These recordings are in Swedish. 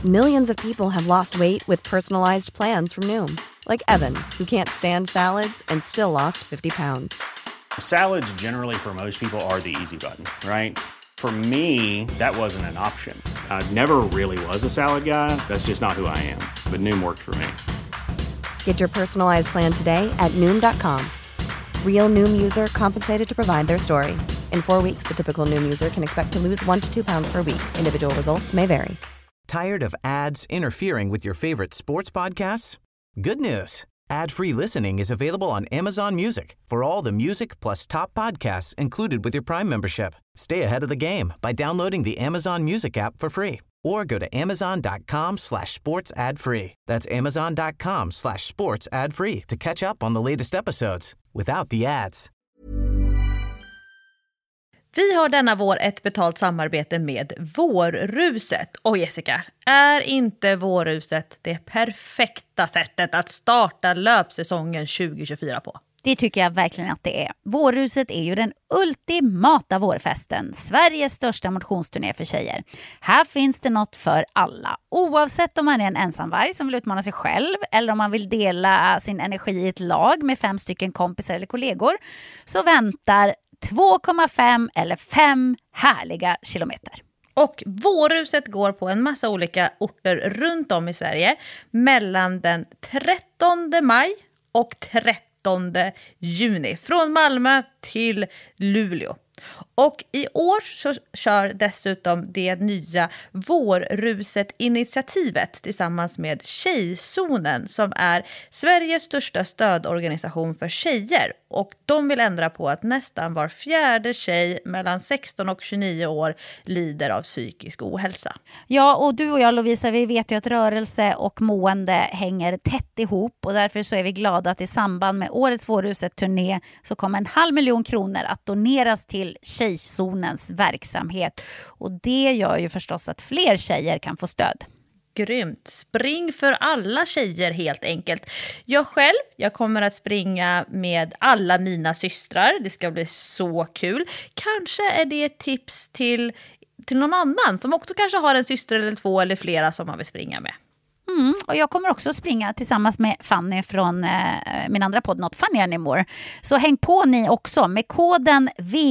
Millions of people have lost weight with personalized plans from Noom. Like Evan, who can't stand salads and still lost 50 pounds. Salads generally for most people are the easy button, right? For me, that wasn't an option. I never really was a salad guy. That's just not who I am. But Noom worked for me. Get your personalized plan today at Noom.com. Real Noom user compensated to provide their story. In 4 weeks, the typical Noom user can expect to lose 1 to 2 pounds per week. Individual results may vary. Tired of ads interfering with your favorite sports podcasts? Good news. Ad-free listening is available on Amazon Music for all the music plus top podcasts included with your Prime membership. Stay ahead of the game by downloading the Amazon Music app for free or go to amazon.com/sports ad free. That's amazon.com/sports ad free to catch up on the latest episodes without the ads. Vi har denna vår ett betalt samarbete med Vårruset. Och Jessica, är inte Vårruset det perfekta sättet att starta löpsäsongen 2024 på? Det tycker jag verkligen att det är. Vårruset är ju den ultimata vårfesten. Sveriges största motionsturné för tjejer. Här finns det något för alla. Oavsett om man är en ensamvarg som vill utmana sig själv eller om man vill dela sin energi i ett lag med 5 stycken kompisar eller kollegor, så väntar 2,5 eller 5 härliga kilometer. Och Vårruset går på en massa olika orter runt om i Sverige mellan den 13 maj och 13 juni. Från Malmö till Luleå. Och i år så kör dessutom det nya Vårruset-initiativet tillsammans med Tjejzonen som är Sveriges största stödorganisation för tjejer. Och de vill ändra på att nästan var 4:e tjej mellan 16 och 29 år lider av psykisk ohälsa. Ja, och du och jag, Lovisa, vi vet ju att rörelse och mående hänger tätt ihop. Och därför så är vi glada att i samband med årets Vårruset-turné så kommer 500 000 kronor att doneras till Tjejzonens verksamhet. Och det gör ju förstås att fler tjejer kan få stöd. Grymt. Spring för alla tjejer helt enkelt. Jag kommer att springa med alla mina systrar. Det ska bli så kul. Kanske är det ett tips till någon annan som också kanske har en syster eller 2 eller flera som man vill springa med. Och jag kommer också springa tillsammans med Fanny från min andra podd Not Funny Anymore. Så häng på ni också. Med koden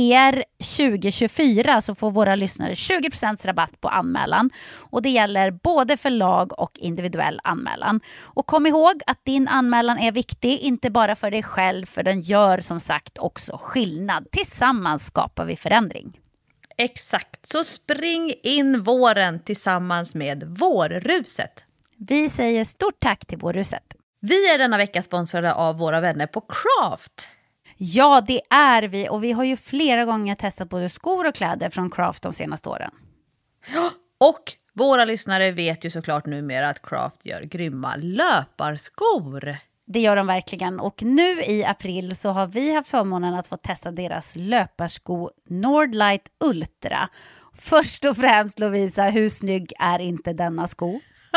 VR2024 så får våra lyssnare 20% rabatt på anmälan. Och det gäller både för lag och individuell anmälan. Och kom ihåg att din anmälan är viktig, inte bara för dig själv, för den gör som sagt också skillnad. Tillsammans skapar vi förändring. Exakt, så spring in våren tillsammans med Vårruset. Vi säger stort tack till Vårruset. Vi är denna vecka sponsrade av våra vänner på Craft. Ja, det är vi. Och vi har ju flera gånger testat både skor och kläder från Craft de senaste åren. Och våra lyssnare vet ju såklart numera att Craft gör grymma löparskor. Det gör de verkligen. Och nu i april så har vi haft förmånen att få testa deras löparsko Nordlight Ultra. Först och främst, Lovisa, hur snygg är inte denna sko?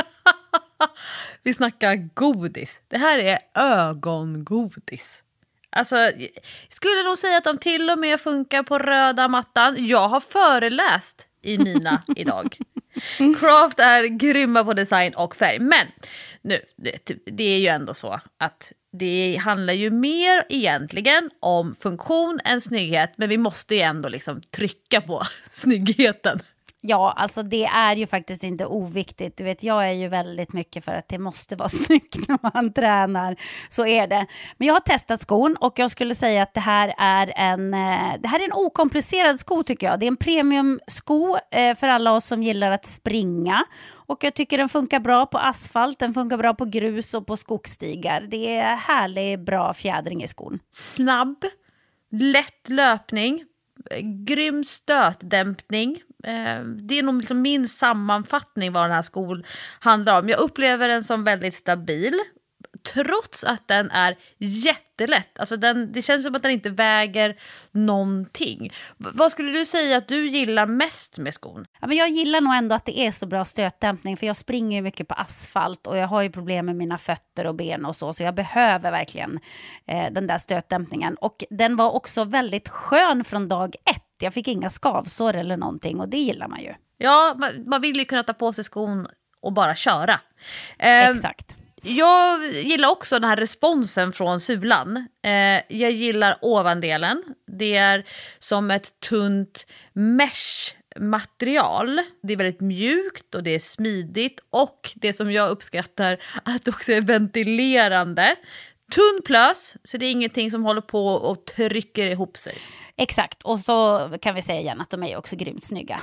Vi snackar godis. Det här är ögongodis. Alltså, jag skulle nog säga att de till och med funkar på röda mattan. Jag har föreläst i mina idag. Craft är grymma på design och färg. Men nu, det är ju ändå så att det handlar ju mer egentligen om funktion än snygghet. Men vi måste ju ändå liksom trycka på snyggheten. Ja, alltså det är ju faktiskt inte oviktigt. Du vet, jag är ju väldigt mycket för att det måste vara snyggt när man tränar. Så är det. Men jag har testat skon och jag skulle säga att det här är en okomplicerad sko tycker jag. Det är en premiumsko för alla oss som gillar att springa. Och jag tycker den funkar bra på asfalt, den funkar bra på grus och på skogsstigar. Det är härlig, bra fjädring i skon. Snabb, lätt löpning, grym stötdämpning. Det är nog liksom min sammanfattning vad den här skon handlar om. Jag upplever den som väldigt stabil trots att den är jättelätt. Alltså det känns som att den inte väger någonting. Vad skulle du säga att du gillar mest med skon? Ja, men jag gillar nog ändå att det är så bra stötdämpning, för jag springer ju mycket på asfalt och jag har ju problem med mina fötter och ben och så jag behöver verkligen den där stötdämpningen. Och den var också väldigt skön från dag 1. Jag fick inga skavsår eller någonting och det gillar man ju. Ja, man vill ju kunna ta på sig skon och bara köra. Exakt. Jag gillar också den här responsen från sulan. Jag gillar ovandelen. Det är som ett tunt mesh-material. Det är väldigt mjukt och det är smidigt. Och det som jag uppskattar att det också är ventilerande. Tunn plös, så det är ingenting som håller på och trycker ihop sig. Exakt, och så kan vi säga igen att de är också grymt snygga.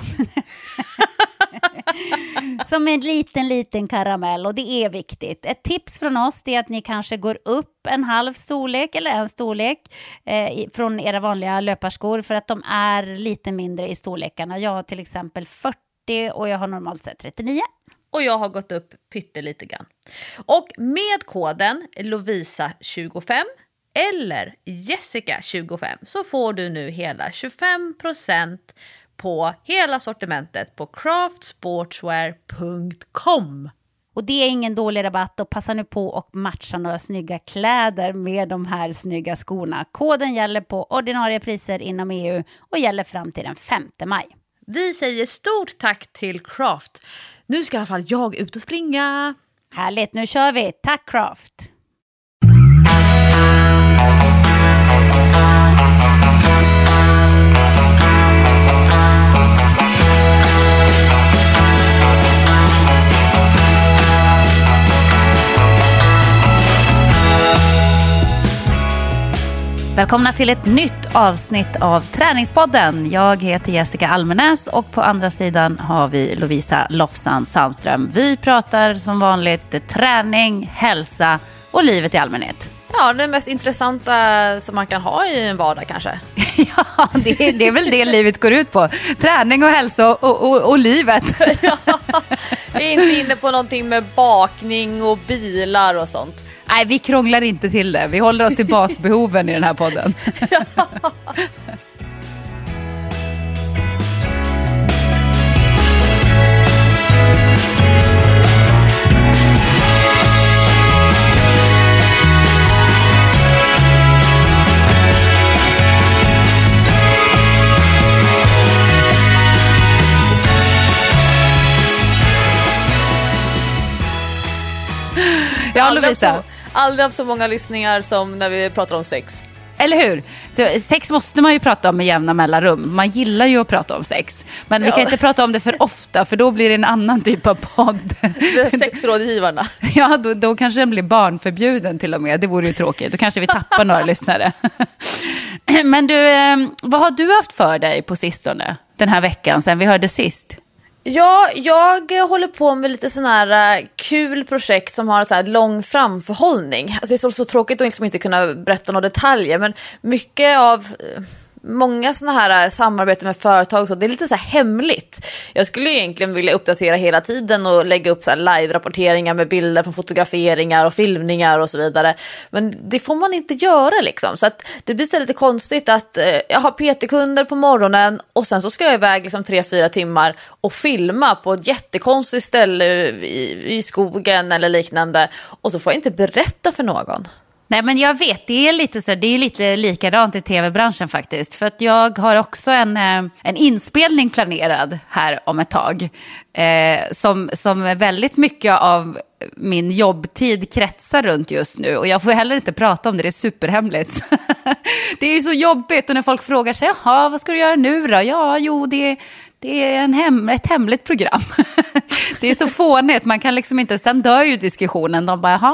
Som en liten karamell, och det är viktigt. Ett tips från oss är att ni kanske går upp en halv storlek eller en storlek från era vanliga löparskor, för att de är lite mindre i storlekarna. Jag har till exempel 40 och jag har normalt sett 39. Och jag har gått upp pyttelite grann. Och med koden Lovisa25 eller Jessica25 så får du nu hela 25% på hela sortimentet på craftsportswear.com. Och det är ingen dålig rabatt, och passa nu på och matcha några snygga kläder med de här snygga skorna. Koden gäller på ordinarie priser inom EU och gäller fram till den 5 maj. Vi säger stort tack till Craft. Nu ska i alla fall jag ut och springa. Härligt, nu kör vi. Tack Craft! Välkomna till ett nytt avsnitt av Träningspodden. Jag heter Jessica Almenäs och på andra sidan har vi Lovisa Lofsan Sandström. Vi pratar som vanligt träning, hälsa och livet i allmänhet. Ja, det mest intressanta som man kan ha i en vardag kanske. Ja, det är väl det livet går ut på. Träning och hälsa och livet. Ja, vi är inte inne på någonting med bakning och bilar och sånt. Nej, vi krånglar inte till det. Vi håller oss till basbehoven i den här podden. Ja. Ja, Lovisa. Aldrig haft så många lyssningar som när vi pratar om sex. Eller hur? Så sex måste man ju prata om med jämna mellanrum. Man gillar ju att prata om sex. Men vi kan inte prata om det för ofta, för då blir det en annan typ av podd. Det är sexrådgivarna. Ja, då kanske den blir barnförbjuden till och med. Det vore ju tråkigt. Då kanske vi tappar några lyssnare. Men du, vad har du haft för dig på sistone den här veckan sen vi hörde sist? Ja, jag håller på med lite sån här kul projekt som har en så här lång framförhållning. Alltså det är så tråkigt att liksom inte kunna berätta några detaljer, men mycket av många såna här samarbeten med företag så det är lite så här hemligt. Jag skulle egentligen vilja uppdatera hela tiden och lägga upp så här live-rapporteringar med bilder från fotograferingar och filmningar och så vidare. Men det får man inte göra liksom. Så att det blir så lite konstigt att jag har PT-kunder på morgonen och sen så ska jag iväg liksom 3-4 timmar och filma på ett jättekonstigt ställe i skogen eller liknande. Och så får jag inte berätta för någon. Nej, men jag vet, det är lite likadant i tv-branschen faktiskt. För att jag har också en inspelning planerad här om ett tag. Som väldigt mycket av min jobbtid kretsar runt just nu. Och jag får heller inte prata om det, det är superhemligt. Det är ju så jobbigt och när folk frågar sig, jaha, vad ska du göra nu då? Ja, jo, det är ett hemligt program. Det är så fånigt, man kan liksom inte, sen dör ju diskussionen, de bara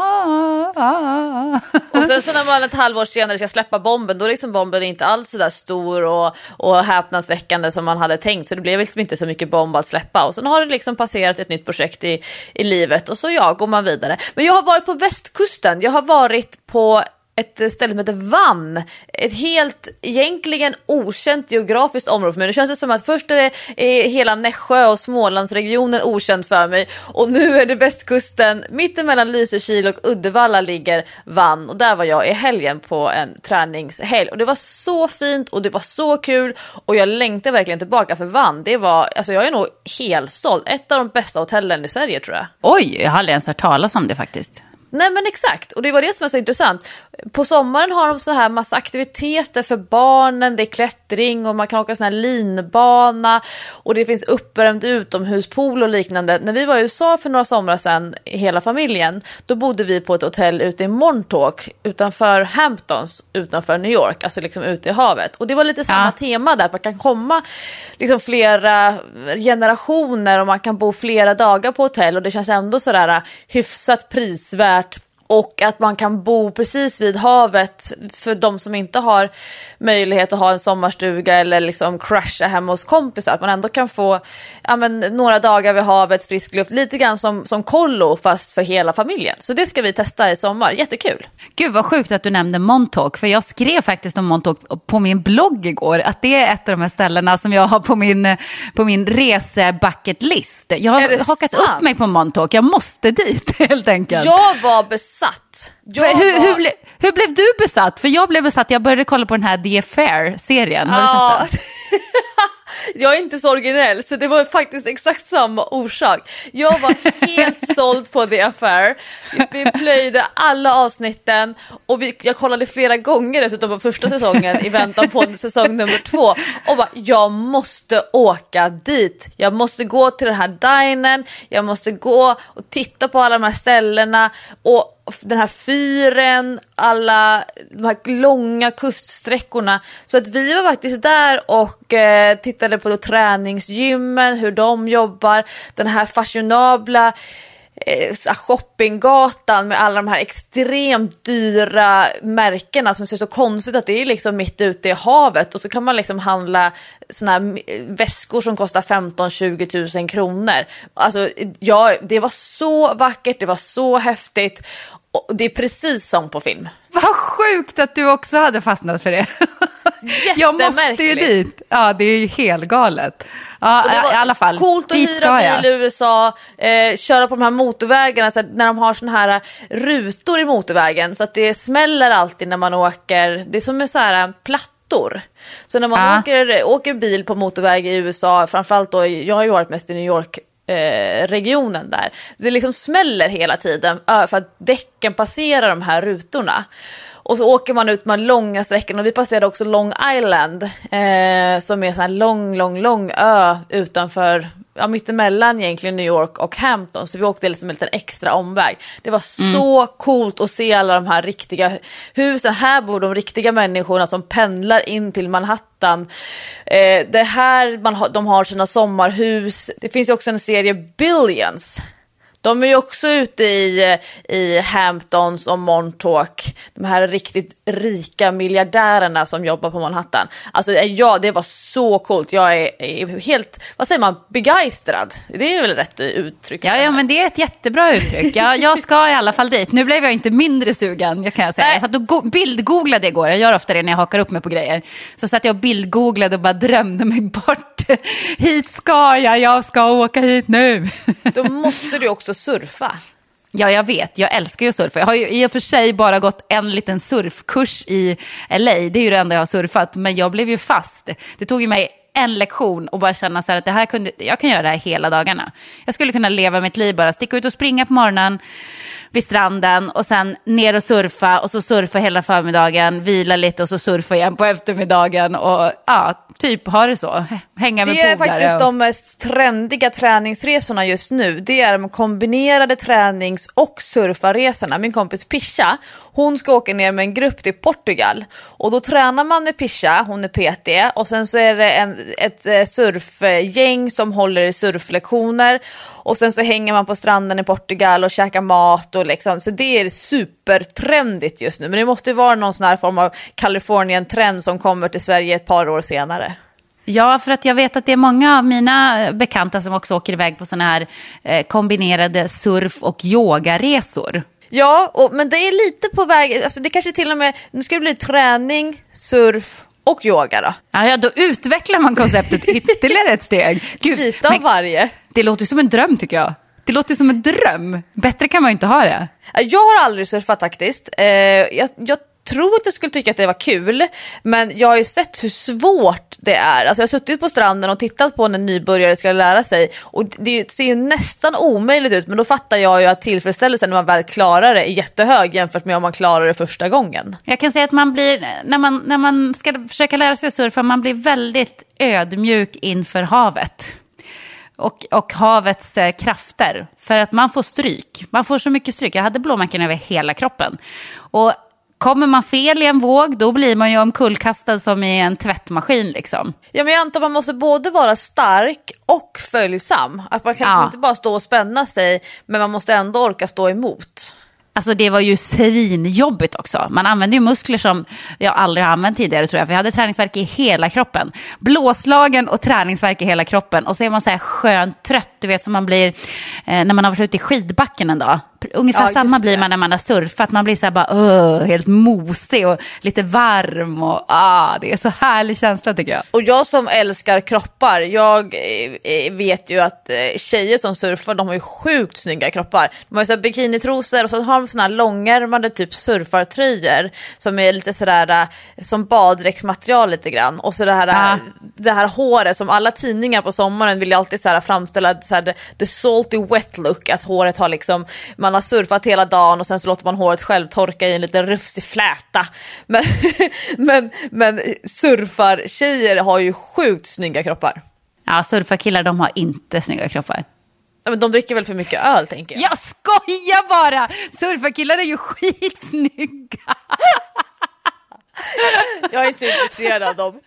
Och sen så när man ett halvår senare ska släppa bomben, då är liksom bomben inte alls så där stor och häpnadsväckande som man hade tänkt, så det blev liksom inte så mycket bomb att släppa, och sen har det liksom passerat ett nytt projekt i livet och så går man vidare. Men jag har varit på västkusten, jag har varit på ett ställe som heter Vann. Ett helt egentligen okänt geografiskt område för mig. Nu känns det som att först är det hela Nässjö och Smålandsregionen okänt för mig. Och nu är det västkusten. Mittemellan Lysekil och Uddevalla ligger Vann. Och där var jag i helgen på en träningshelg. Och det var så fint och det var så kul. Och jag längtar verkligen tillbaka för Vann. Det var, alltså jag är nog helt såld. Ett av de bästa hotellen i Sverige tror jag. Oj, jag har aldrig ens hört talas om det faktiskt. Nej men exakt, och det var det som är så intressant. På sommaren har de så här massa aktiviteter för barnen, det är klättring och man kan åka sån här linbana och det finns uppvärmd utomhuspool och liknande. När vi var i USA för några somrar sedan, hela familjen, då bodde vi på ett hotell ute i Montauk utanför Hamptons, utanför New York, alltså liksom ute i havet. Och det var lite samma tema där, man kan komma liksom flera generationer och man kan bo flera dagar på hotell och det känns ändå sådär hyfsat prisvärt. Och att man kan bo precis vid havet för de som inte har möjlighet att ha en sommarstuga eller liksom crasha hemma hos kompisar. Att man ändå kan få några dagar vid havet, frisk luft. Lite grann som kollo fast för hela familjen. Så det ska vi testa i sommar. Jättekul. Gud vad sjukt att du nämnde Montauk. För jag skrev faktiskt om Montauk på min blogg igår. Att det är ett av de här ställena som jag har på min resebucketlist. Jag har hakat upp mig på Montauk. Jag måste dit helt enkelt. Jag var besatt. Hur blev du besatt? För jag blev besatt, jag började kolla på den här The Affair-serien. Har du sett den? Jag är inte så originell, så det var faktiskt exakt samma orsak. Jag var helt såld på The Affair. Vi plöjde alla avsnitten och jag kollade flera gånger dessutom på första säsongen i väntan på säsong nummer 2 och bara, jag måste åka dit. Jag måste gå till den här dinern, jag måste gå och titta på alla de här ställena och den här fyren, alla de här långa kuststräckorna. Så att vi var faktiskt där och tittade på träningsgymmen, hur de jobbar, den här fashionabla shoppinggatan med alla de här extremt dyra märkena som ser så konstigt att det är liksom mitt ute i havet och så kan man liksom handla såna här väskor som kostar 15-20 000 kronor. Alltså det var så vackert, det var så häftigt och det är precis som på film. Vad sjukt att du också hade fastnat för det. Jag måste ju dit. Ja, det är ju helt galet. Ja, i alla fall. Coolt att hyra bil i USA, köra på de här motorvägarna så när de har såna här rutor i motorvägen så att det smäller alltid när man åker. Det är som med så här plattor. Så när man åker bil på motorväg i USA, framförallt då, jag har ju varit mest i New York regionen där. Det liksom smäller hela tiden för att däcken passerar de här rutorna. Och så åker man ut med långa sträckor och vi passerade också Long Island som är en sån här lång ö utanför, mittemellan egentligen New York och Hampton. Så vi åkte liksom en liten extra omväg. Det var så coolt att se alla de här riktiga husen. Här bor de riktiga människorna som pendlar in till Manhattan. Det här de har sina sommarhus. Det finns ju också en serie Billions. De är ju också ute i Hamptons och Montauk. De här riktigt rika miljardärerna som jobbar på Manhattan. Alltså det var så coolt. Jag är helt, vad säger man, begeistrad. Det är väl rätt uttryck. Ja, men det är ett jättebra uttryck. Jag ska i alla fall dit. Nu blev jag inte mindre sugen, jag kan säga. Jag satt och bildgooglade igår. Jag gör ofta det när jag hakar upp mig på grejer. Så satt jag och bildgooglade och bara drömde mig bort. Hit ska jag ska åka hit nu. Då måste du också surfa. Ja, jag vet. Jag älskar ju att surfa. Jag har ju i och för sig bara gått en liten surfkurs i LA. Det är ju det enda jag har surfat. Men jag blev ju fast. Det tog ju mig en lektion och bara känna så här att jag kan göra det här hela dagarna. Jag skulle kunna leva mitt liv, bara sticka ut och springa på morgonen vid stranden och sen ner och surfa och så surfa hela förmiddagen, vila lite och så surfa igen på eftermiddagen och typ ha det så, hänga med polare. Det är faktiskt de mest trendiga träningsresorna just nu. Det är de kombinerade tränings- och surfaresorna. Min kompis Pisha, hon ska åka ner med en grupp till Portugal och då tränar man med Pisha, hon är PT och sen så är det ett surfgäng som håller i surflektioner och sen så hänger man på stranden i Portugal och käkar mat och liksom, så det är supertrendigt just nu. Men det måste vara någon sån här form av Californien-trend som kommer till Sverige ett par år senare. Ja, för att jag vet att det är många av mina bekanta som också åker iväg på såna här kombinerade surf- och yogaresor. Ja, men det är lite på väg, alltså det kanske till och med, nu ska det bli träning, surf och yoga då. Ja, då utvecklar man konceptet ytterligare ett steg. Gud, lite av varje. Det låter som en dröm tycker jag. Det låter som en dröm. Bättre kan man ju inte ha det. Jag har aldrig surfat faktiskt. Jag tror att jag skulle tycka att det var kul, men jag har ju sett hur svårt det är. Alltså jag har suttit på stranden och tittat på när nybörjare ska lära sig, och det ser ju nästan omöjligt ut, men då fattar jag ju att tillfredsställelsen när man väl klarar det är jättehög jämfört med om man klarar det första gången. Jag kan säga att man blir, när man ska försöka lära sig surfa, man blir väldigt ödmjuk inför havet. Och havets krafter. För att man får stryk. Man får så mycket stryk. Jag hade blåmärken över hela kroppen. Och kommer man fel i en våg, då blir man ju omkullkastad som i en tvättmaskin liksom. Ja, men jag antar man måste både vara stark och följsam. Att man kan inte bara stå och spänna sig, men man måste ändå orka stå emot. Alltså det var ju svinjobbigt också. Man använde ju muskler som jag aldrig har använt tidigare, tror jag. För jag hade träningsvärk i hela kroppen. Blåslagen och träningsvärk i hela kroppen. Och så är man så här skönt trött, du vet, som man blir när man har varit ute i skidbacken en dag. Ungefär samma blir man när man har surfat. Man blir så här bara helt mosig och lite varm. Och det är så härlig känsla, tycker jag. Och jag som älskar kroppar, jag vet ju att tjejer som surfar, de har ju sjukt snygga kroppar. De har ju så här bikinitrosor, och så har de såna här långärmade typ surfartröjor som är lite sådär som baddräktsmaterial lite grann. Och så det här håret som alla tidningar på sommaren vill ju alltid så här framställa så här, the salty wet look, att håret har liksom, man har surfat hela dagen och sen så låter man håret själv torka i en liten rufsig fläta. Men surfartjejer har ju sjukt snygga kroppar. Ja, surfarkillar, de har inte snygga kroppar. Ja, men de dricker väl för mycket öl, tänker jag. Jag skojar bara! Surfarkillar är ju skitsnygga. Jag är inte så intresserad av dem.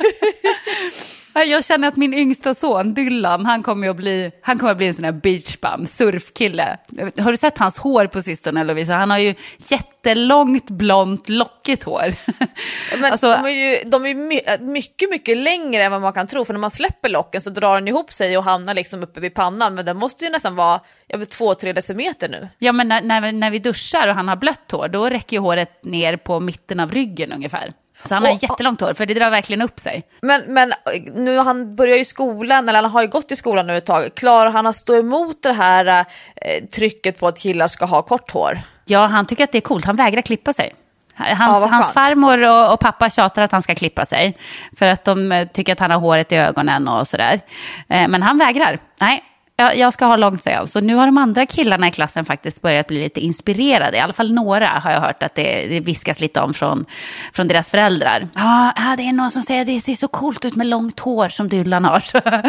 Jag känner att min yngsta son, Dylan, han kommer att bli en sån här beachbum, surfkille. Har du sett hans hår på sistone, Lovisa? Han har ju jättelångt, blont, lockigt hår. Men alltså, de är mycket, mycket längre än vad man kan tro. För när man släpper locken så drar den ihop sig och hamnar liksom uppe vid pannan. Men den måste ju nästan vara 2-3 decimeter nu. Ja, men när vi duschar och han har blött hår, då räcker ju håret ner på mitten av ryggen ungefär. Så han har jättelångt hår, för det drar verkligen upp sig. Men nu han börjar ju skolan, eller han har ju gått i skolan nu ett tag. Klarar han att stå emot det här trycket på att killar ska ha kort hår? Ja, han tycker att det är coolt. Han vägrar klippa sig. Hans farmor och pappa tjatar att han ska klippa sig. För att de tycker att han har håret i ögonen och sådär. Men han vägrar. Nej. Jag ska ha långt, säger han. Så nu har de andra killarna i klassen faktiskt börjat bli lite inspirerade. I alla fall några har jag hört att det viskas lite om från deras föräldrar. Ja, det är någon som säger att det ser så coolt ut med långt hår som Dylan har.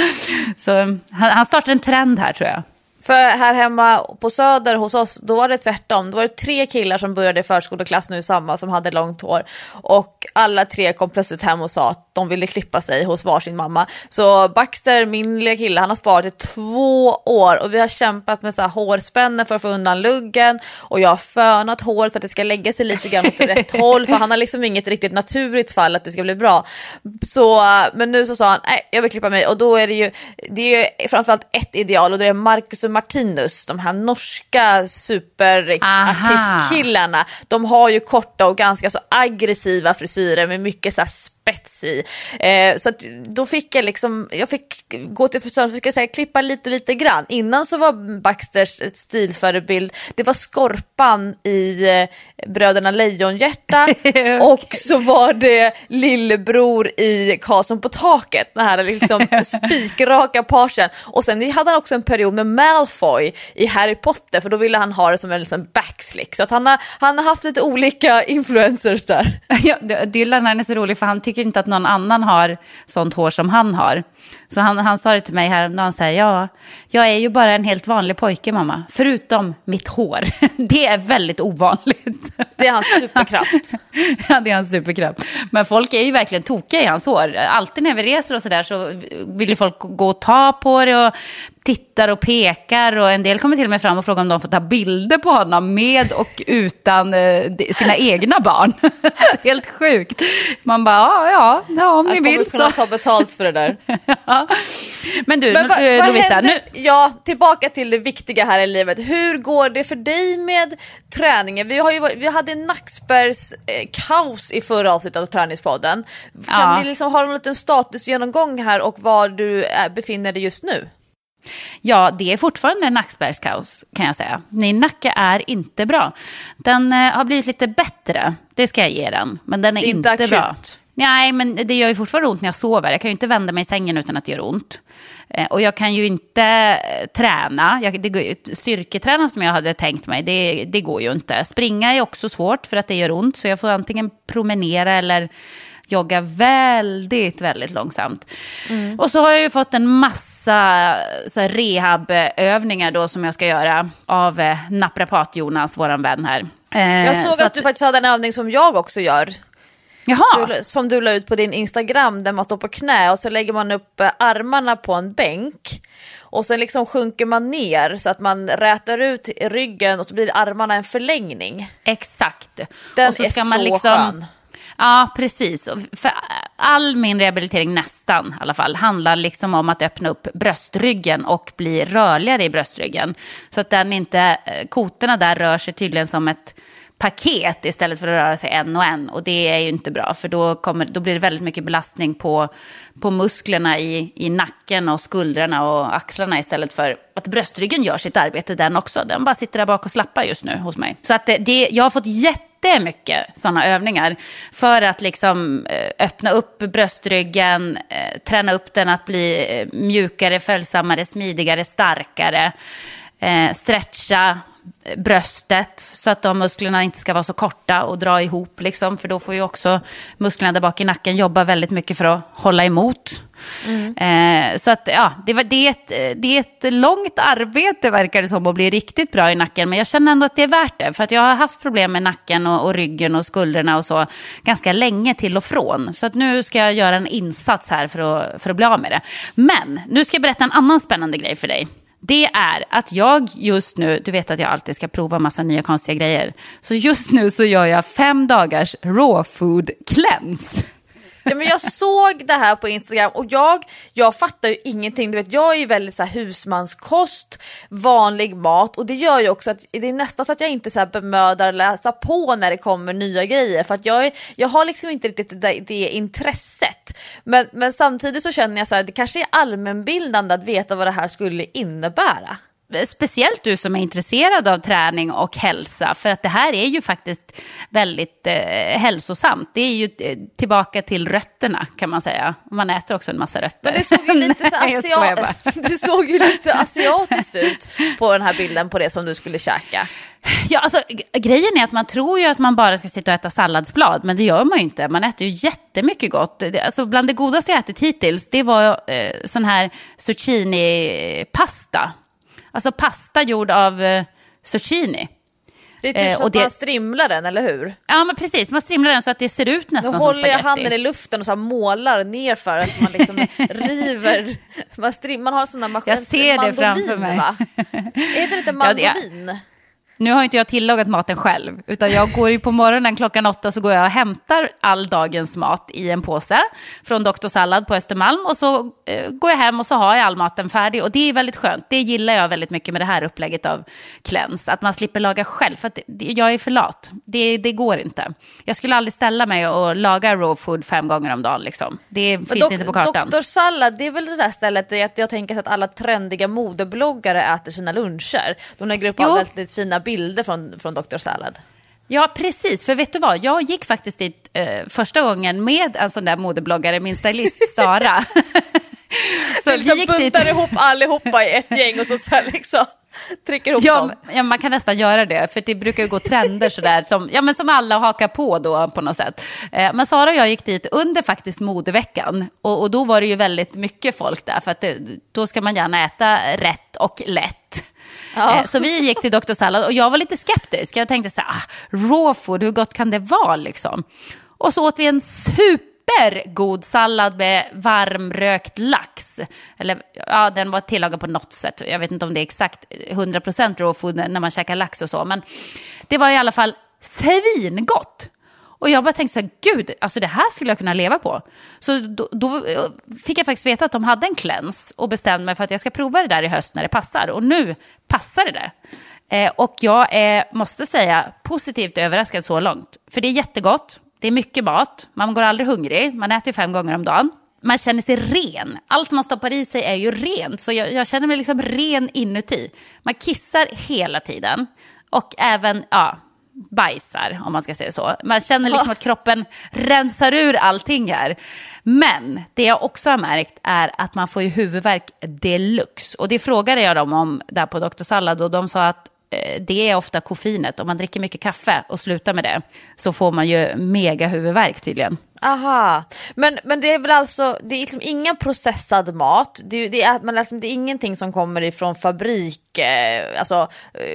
Så han startar en trend här, tror jag. För här hemma på Söder hos oss, då var det tvärtom. Då var det 3 killar som började i förskoleklass nu samma, som hade långt hår. Och alla 3 kom plötsligt hem och sa att de ville klippa sig hos varsin mamma. Så Baxter, min lilla kille, han har sparat i 2 år. Och vi har kämpat med så här hårspänner för att få undan luggen. Och jag har fönat håret för att det ska lägga sig lite grann åt rätt håll. För han har liksom inget riktigt naturligt fall att det ska bli bra. Så, men nu så sa han, nej, jag vill klippa mig. Och då är det är ju framförallt ett ideal, och det är Marcus och Martinus, de här norska superartistkillarna. De har ju korta och ganska så aggressiva frisyrer med mycket så här spets i. Så att då fick jag fick gå till frisören och klippa lite grann. Innan så var Baxters stilförebild, det var Skorpan i Bröderna Lejonhjärta och så var det lillebror i Karlsson på taket, den här liksom spikraka parsen. Och sen hade han också en period med Malfoy i Harry Potter, för då ville han ha det som en liten backslick. Så att han har haft lite olika influencers där. Ja, Dylan är så rolig, för han tycker inte att någon annan har sånt hår som han har. Så han sa det till mig här, när han säger, ja, jag är ju bara en helt vanlig pojke, mamma. Förutom mitt hår. Det är väldigt ovanligt. Det är hans superkraft. Ja, det är hans superkraft. Men folk är ju verkligen tokiga i hans hår. Alltid när vi reser och sådär så vill ju folk gå och ta på det och tittar och pekar, och en del kommer till och med fram och frågar om de får ta bilder på honom med och utan sina egna barn. Helt sjukt. Man bara, ja om ni vill så. Jag kommer kunna ta betalt för det där. Ja. Men du, vad Lovisa, nu... Ja, tillbaka till det viktiga här i livet. Hur går det för dig med träningen? Vi hade en Nacksbergs kaos i förra avsnittet av Träningspodden. Kan vi liksom ha en liten statusgenomgång här och var du befinner dig just nu? Ja, det är fortfarande en nackspärrskaos kan jag säga. Min nacke är inte bra. Den har blivit lite bättre, det ska jag ge den. Men den är inte bra. Nej, men det gör ju fortfarande ont när jag sover. Jag kan ju inte vända mig i sängen utan att det gör ont. Och jag kan ju inte träna. Styrketräna som jag hade tänkt mig, det går ju inte. Springa är också svårt för att det gör ont. Så jag får antingen promenera eller jogga väldigt, väldigt långsamt. Och så har jag ju fått en massa så här rehabövningar då som jag ska göra av naprapat Jonas, våran vän här. Jag såg att du faktiskt hade en övning som jag också gör. Jaha. Som du la ut på din Instagram där man står på knä och så lägger man upp armarna på en bänk. Och sen liksom sjunker man ner så att man rätar ut ryggen och så blir armarna en förlängning. Exakt. Den och så ska är man så liksom skön. Ja, precis. För all min rehabilitering nästan i alla fall handlar liksom om att öppna upp bröstryggen och bli rörligare i bröstryggen. Så att den inte, kotorna där rör sig tydligen som ett paket istället för att röra sig en och en. Och det är ju inte bra, för då blir det väldigt mycket belastning på musklerna i nacken och skuldrorna och axlarna istället för att bröstryggen gör sitt arbete den också. Den bara sitter där bak och slappar just nu hos mig. Så att jag har fått jättemycket sådana övningar för att liksom öppna upp bröstryggen, träna upp den att bli mjukare, följsammare, smidigare, starkare, stretcha bröstet så att de musklerna inte ska vara så korta och dra ihop liksom, för då får ju också musklerna där bak i nacken jobba väldigt mycket för att hålla emot. Så att ja, det är ett långt arbete verkar det som att bli riktigt bra i nacken, men jag känner ändå att det är värt det, för att jag har haft problem med nacken och ryggen och skulderna och så ganska länge till och från, så att nu ska jag göra en insats här för att bli av med det. Men nu ska jag berätta en annan spännande grej för dig. Det är att jag just nu, du vet att jag alltid ska prova massa nya konstiga grejer. Så just nu så gör jag 5 dagars raw food cleanse. Ja, men jag såg det här på Instagram och jag fattar ju ingenting. Du vet, jag är ju väldigt så här husmanskost, vanlig mat, och det gör ju också att det är nästan så att jag inte så här bemödar läsa på när det kommer nya grejer, för att jag har liksom inte riktigt det intresset. Men samtidigt så känner jag så här, det kanske är allmänbildande att veta vad det här skulle innebära. Speciellt du som är intresserad av träning och hälsa, för att det här är ju faktiskt väldigt hälsosamt. Det är ju tillbaka till rötterna kan man säga. Man äter också en massa rötter. Men det såg ju lite så det såg ju lite asiatiskt ut på den här bilden på det som du skulle käka. Ja, alltså grejen är att man tror ju att man bara ska sitta och äta salladsblad, men det gör man ju inte. Man äter ju jättemycket gott. Alltså bland det godaste jag ätit hittills, det var sån här zucchini-pasta. Alltså pasta gjord av zucchini. Det är typ så att man strimlar den, eller hur? Ja, men precis. Man strimlar den så att det ser ut nästan som spaghetti. spaghetti. Då håller jag handen i luften och så målar ner för att man liksom river. Man har sådana maskiner. Jag ser det framför mig. Va? Är det lite mandolin? Ja, nu har inte jag tillagat maten själv, utan jag går ju på morgonen 8:00 så går jag och hämtar all dagens mat i en påse från Dr. Sallad på Östermalm, och så går jag hem och så har jag all maten färdig, och det är väldigt skönt. Det gillar jag väldigt mycket med det här upplägget av cleanse, att man slipper laga själv, för att jag är för lat. Det går inte. Jag skulle aldrig ställa mig och laga raw food 5 gånger om dagen liksom. Det finns inte på kartan. Dr. Sallad, det är väl det där stället där jag tänker att alla trendiga modebloggare äter sina luncher. De lägger upp väldigt fina bilder från Dr. Sallad. Ja, precis. För vet du vad? Jag gick faktiskt dit första gången med en sån där modebloggare, min stylist Sara. Så vi gick buntar ihop allihopa i ett gäng och så här liksom trycker ihop dem. Ja, man kan nästan göra det, för det brukar ju gå trender sådär som alla hakar på då på något sätt. Men Sara och jag gick dit under faktiskt modeveckan, och då var det ju väldigt mycket folk där, för att då ska man gärna äta rätt och lätt. Ja. Så vi gick till Dr. Sallad och jag var lite skeptisk. Jag tänkte så här, raw food, hur gott kan det vara liksom? Och så åt vi en supergod sallad med varmrökt lax. Eller ja, den var tillagad på något sätt. Jag vet inte om det är exakt 100% raw food när man käkar lax och så, men det var i alla fall svingott. Och jag bara tänkte så här, gud, alltså det här skulle jag kunna leva på. Så då fick jag faktiskt veta att de hade en cleanse och bestämde mig för att jag ska prova det där i höst när det passar. Och nu passar det. Och jag måste säga, positivt överraskad så långt. För det är jättegott, det är mycket mat, man går aldrig hungrig, man äter 5 gånger om dagen. man känner sig ren. Allt man stoppar i sig är ju rent. Så jag känner mig liksom ren inuti. Man kissar hela tiden. Och även, bajsar, om man ska säga så. Man känner liksom att kroppen rensar ur allting här. Men det jag också har märkt är att man får ju huvudvärk deluxe. Och det frågade jag dem om där på Dr. Sallad. Och de sa att det är ofta koffeinet. Om man dricker mycket kaffe och slutar med det så får man ju mega huvudvärk tydligen. Aha, men det är väl alltså, det är liksom inga processad mat, det är ingenting som kommer ifrån fabrik, alltså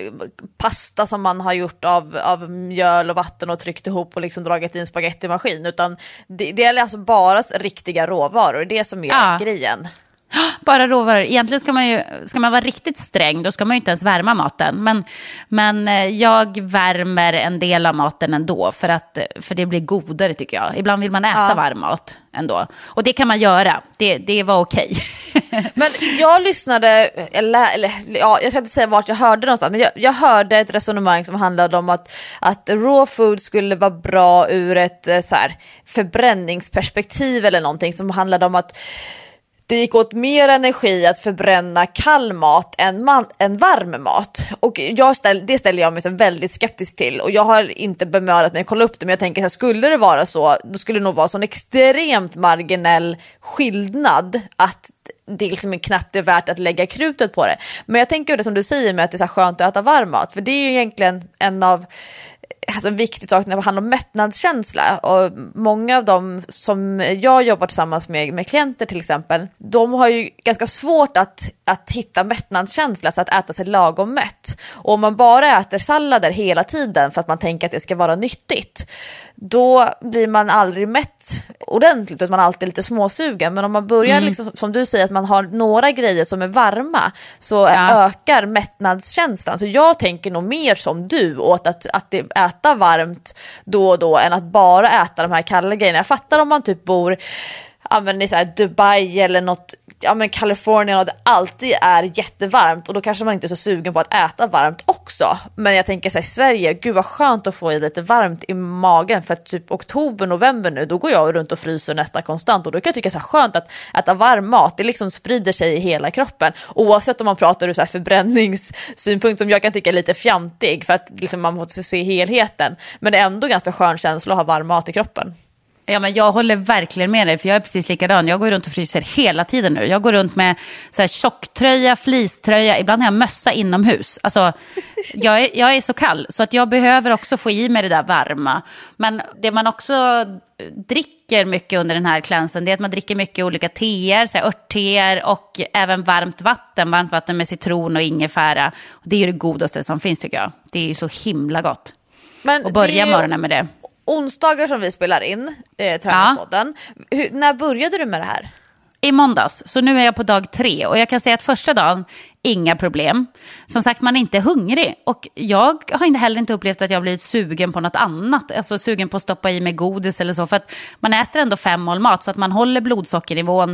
pasta som man har gjort av mjöl och vatten och tryckt ihop och liksom dragit i en spagettimaskin, utan det är alltså bara riktiga råvaror, det är som är grejen. Bara råvaror. Egentligen ska man vara riktigt sträng, då ska man ju inte ens värma maten. Men jag värmer en del av maten ändå för det blir godare tycker jag. Ibland vill man äta varm mat ändå. Och det kan man göra. Det var okej. Men jag lyssnade, jag ska inte säga vart jag hörde någonstans, men jag hörde ett resonemang som handlade om att raw food skulle vara bra ur ett så här förbränningsperspektiv eller någonting, som handlade om att det gick åt mer energi att förbränna kall mat än varm mat. Och det ställer jag mig väldigt skeptisk till. Och jag har inte bemödat mig att kolla upp det. Men jag tänker att skulle det vara så, då skulle det nog vara sån extremt marginell skillnad att det liksom knappt är värt att lägga krutet på det. Men jag tänker det som du säger med att det är så skönt att äta varm mat. För det är ju egentligen en av viktigt sak när det handlar om mättnadskänsla, och många av dem som jag jobbar tillsammans med klienter till exempel, de har ju ganska svårt att hitta mättnadskänsla, så att äta sig lagom mätt. Och om man bara äter sallader hela tiden för att man tänker att det ska vara nyttigt, då blir man aldrig mätt ordentligt, utan man är alltid lite småsugen. Men om man börjar liksom, som du säger, att man har några grejer som är varma, så ökar mättnadskänslan. Så jag tänker nog mer som du åt att äta varmt då och då än att bara äta de här kalla grejerna. Jag fattar om man typ bor i så här Dubai eller något, Kalifornien, och det alltid är jättevarmt, och då kanske man inte är så sugen på att äta varmt också. Men jag tänker så här, i Sverige, gud vad skönt att få i lite varmt i magen, för att typ oktober, november nu, då går jag runt och fryser nästan konstant, och då kan jag tycka så här skönt att äta varm mat, det liksom sprider sig i hela kroppen, oavsett om man pratar ur så här förbränningssynpunkt som jag kan tycka är lite fjantig, för att liksom man måste se helheten, men det är ändå ganska skön känsla att ha varm mat i kroppen. Ja, men jag håller verkligen med dig, för jag är precis likadan. Jag går runt och fryser hela tiden nu. Jag går runt med så här tjocktröja, fleecetröja, ibland har jag mössa inomhus. Alltså, jag är så kall, så att jag behöver också få i mig det där varma. Men det man också dricker mycket under den här cleansen, det är att man dricker mycket olika teer, så här örtteer, och även varmt vatten med citron och ingefära. Och det är ju det godaste som finns tycker jag. Det är ju så himla gott. Men och börja morgonen med det. Onsdagar som vi spelar in Träningspodden. När började du med det här? I måndags, så nu är jag på dag 3. Och jag kan säga att första dagen, inga problem. Som sagt, man är inte hungrig. Och jag har heller inte upplevt att jag har blivit sugen på något annat. Alltså sugen på att stoppa i med godis eller så. För att man äter ändå 5 mål mat, så att man håller blodsockernivån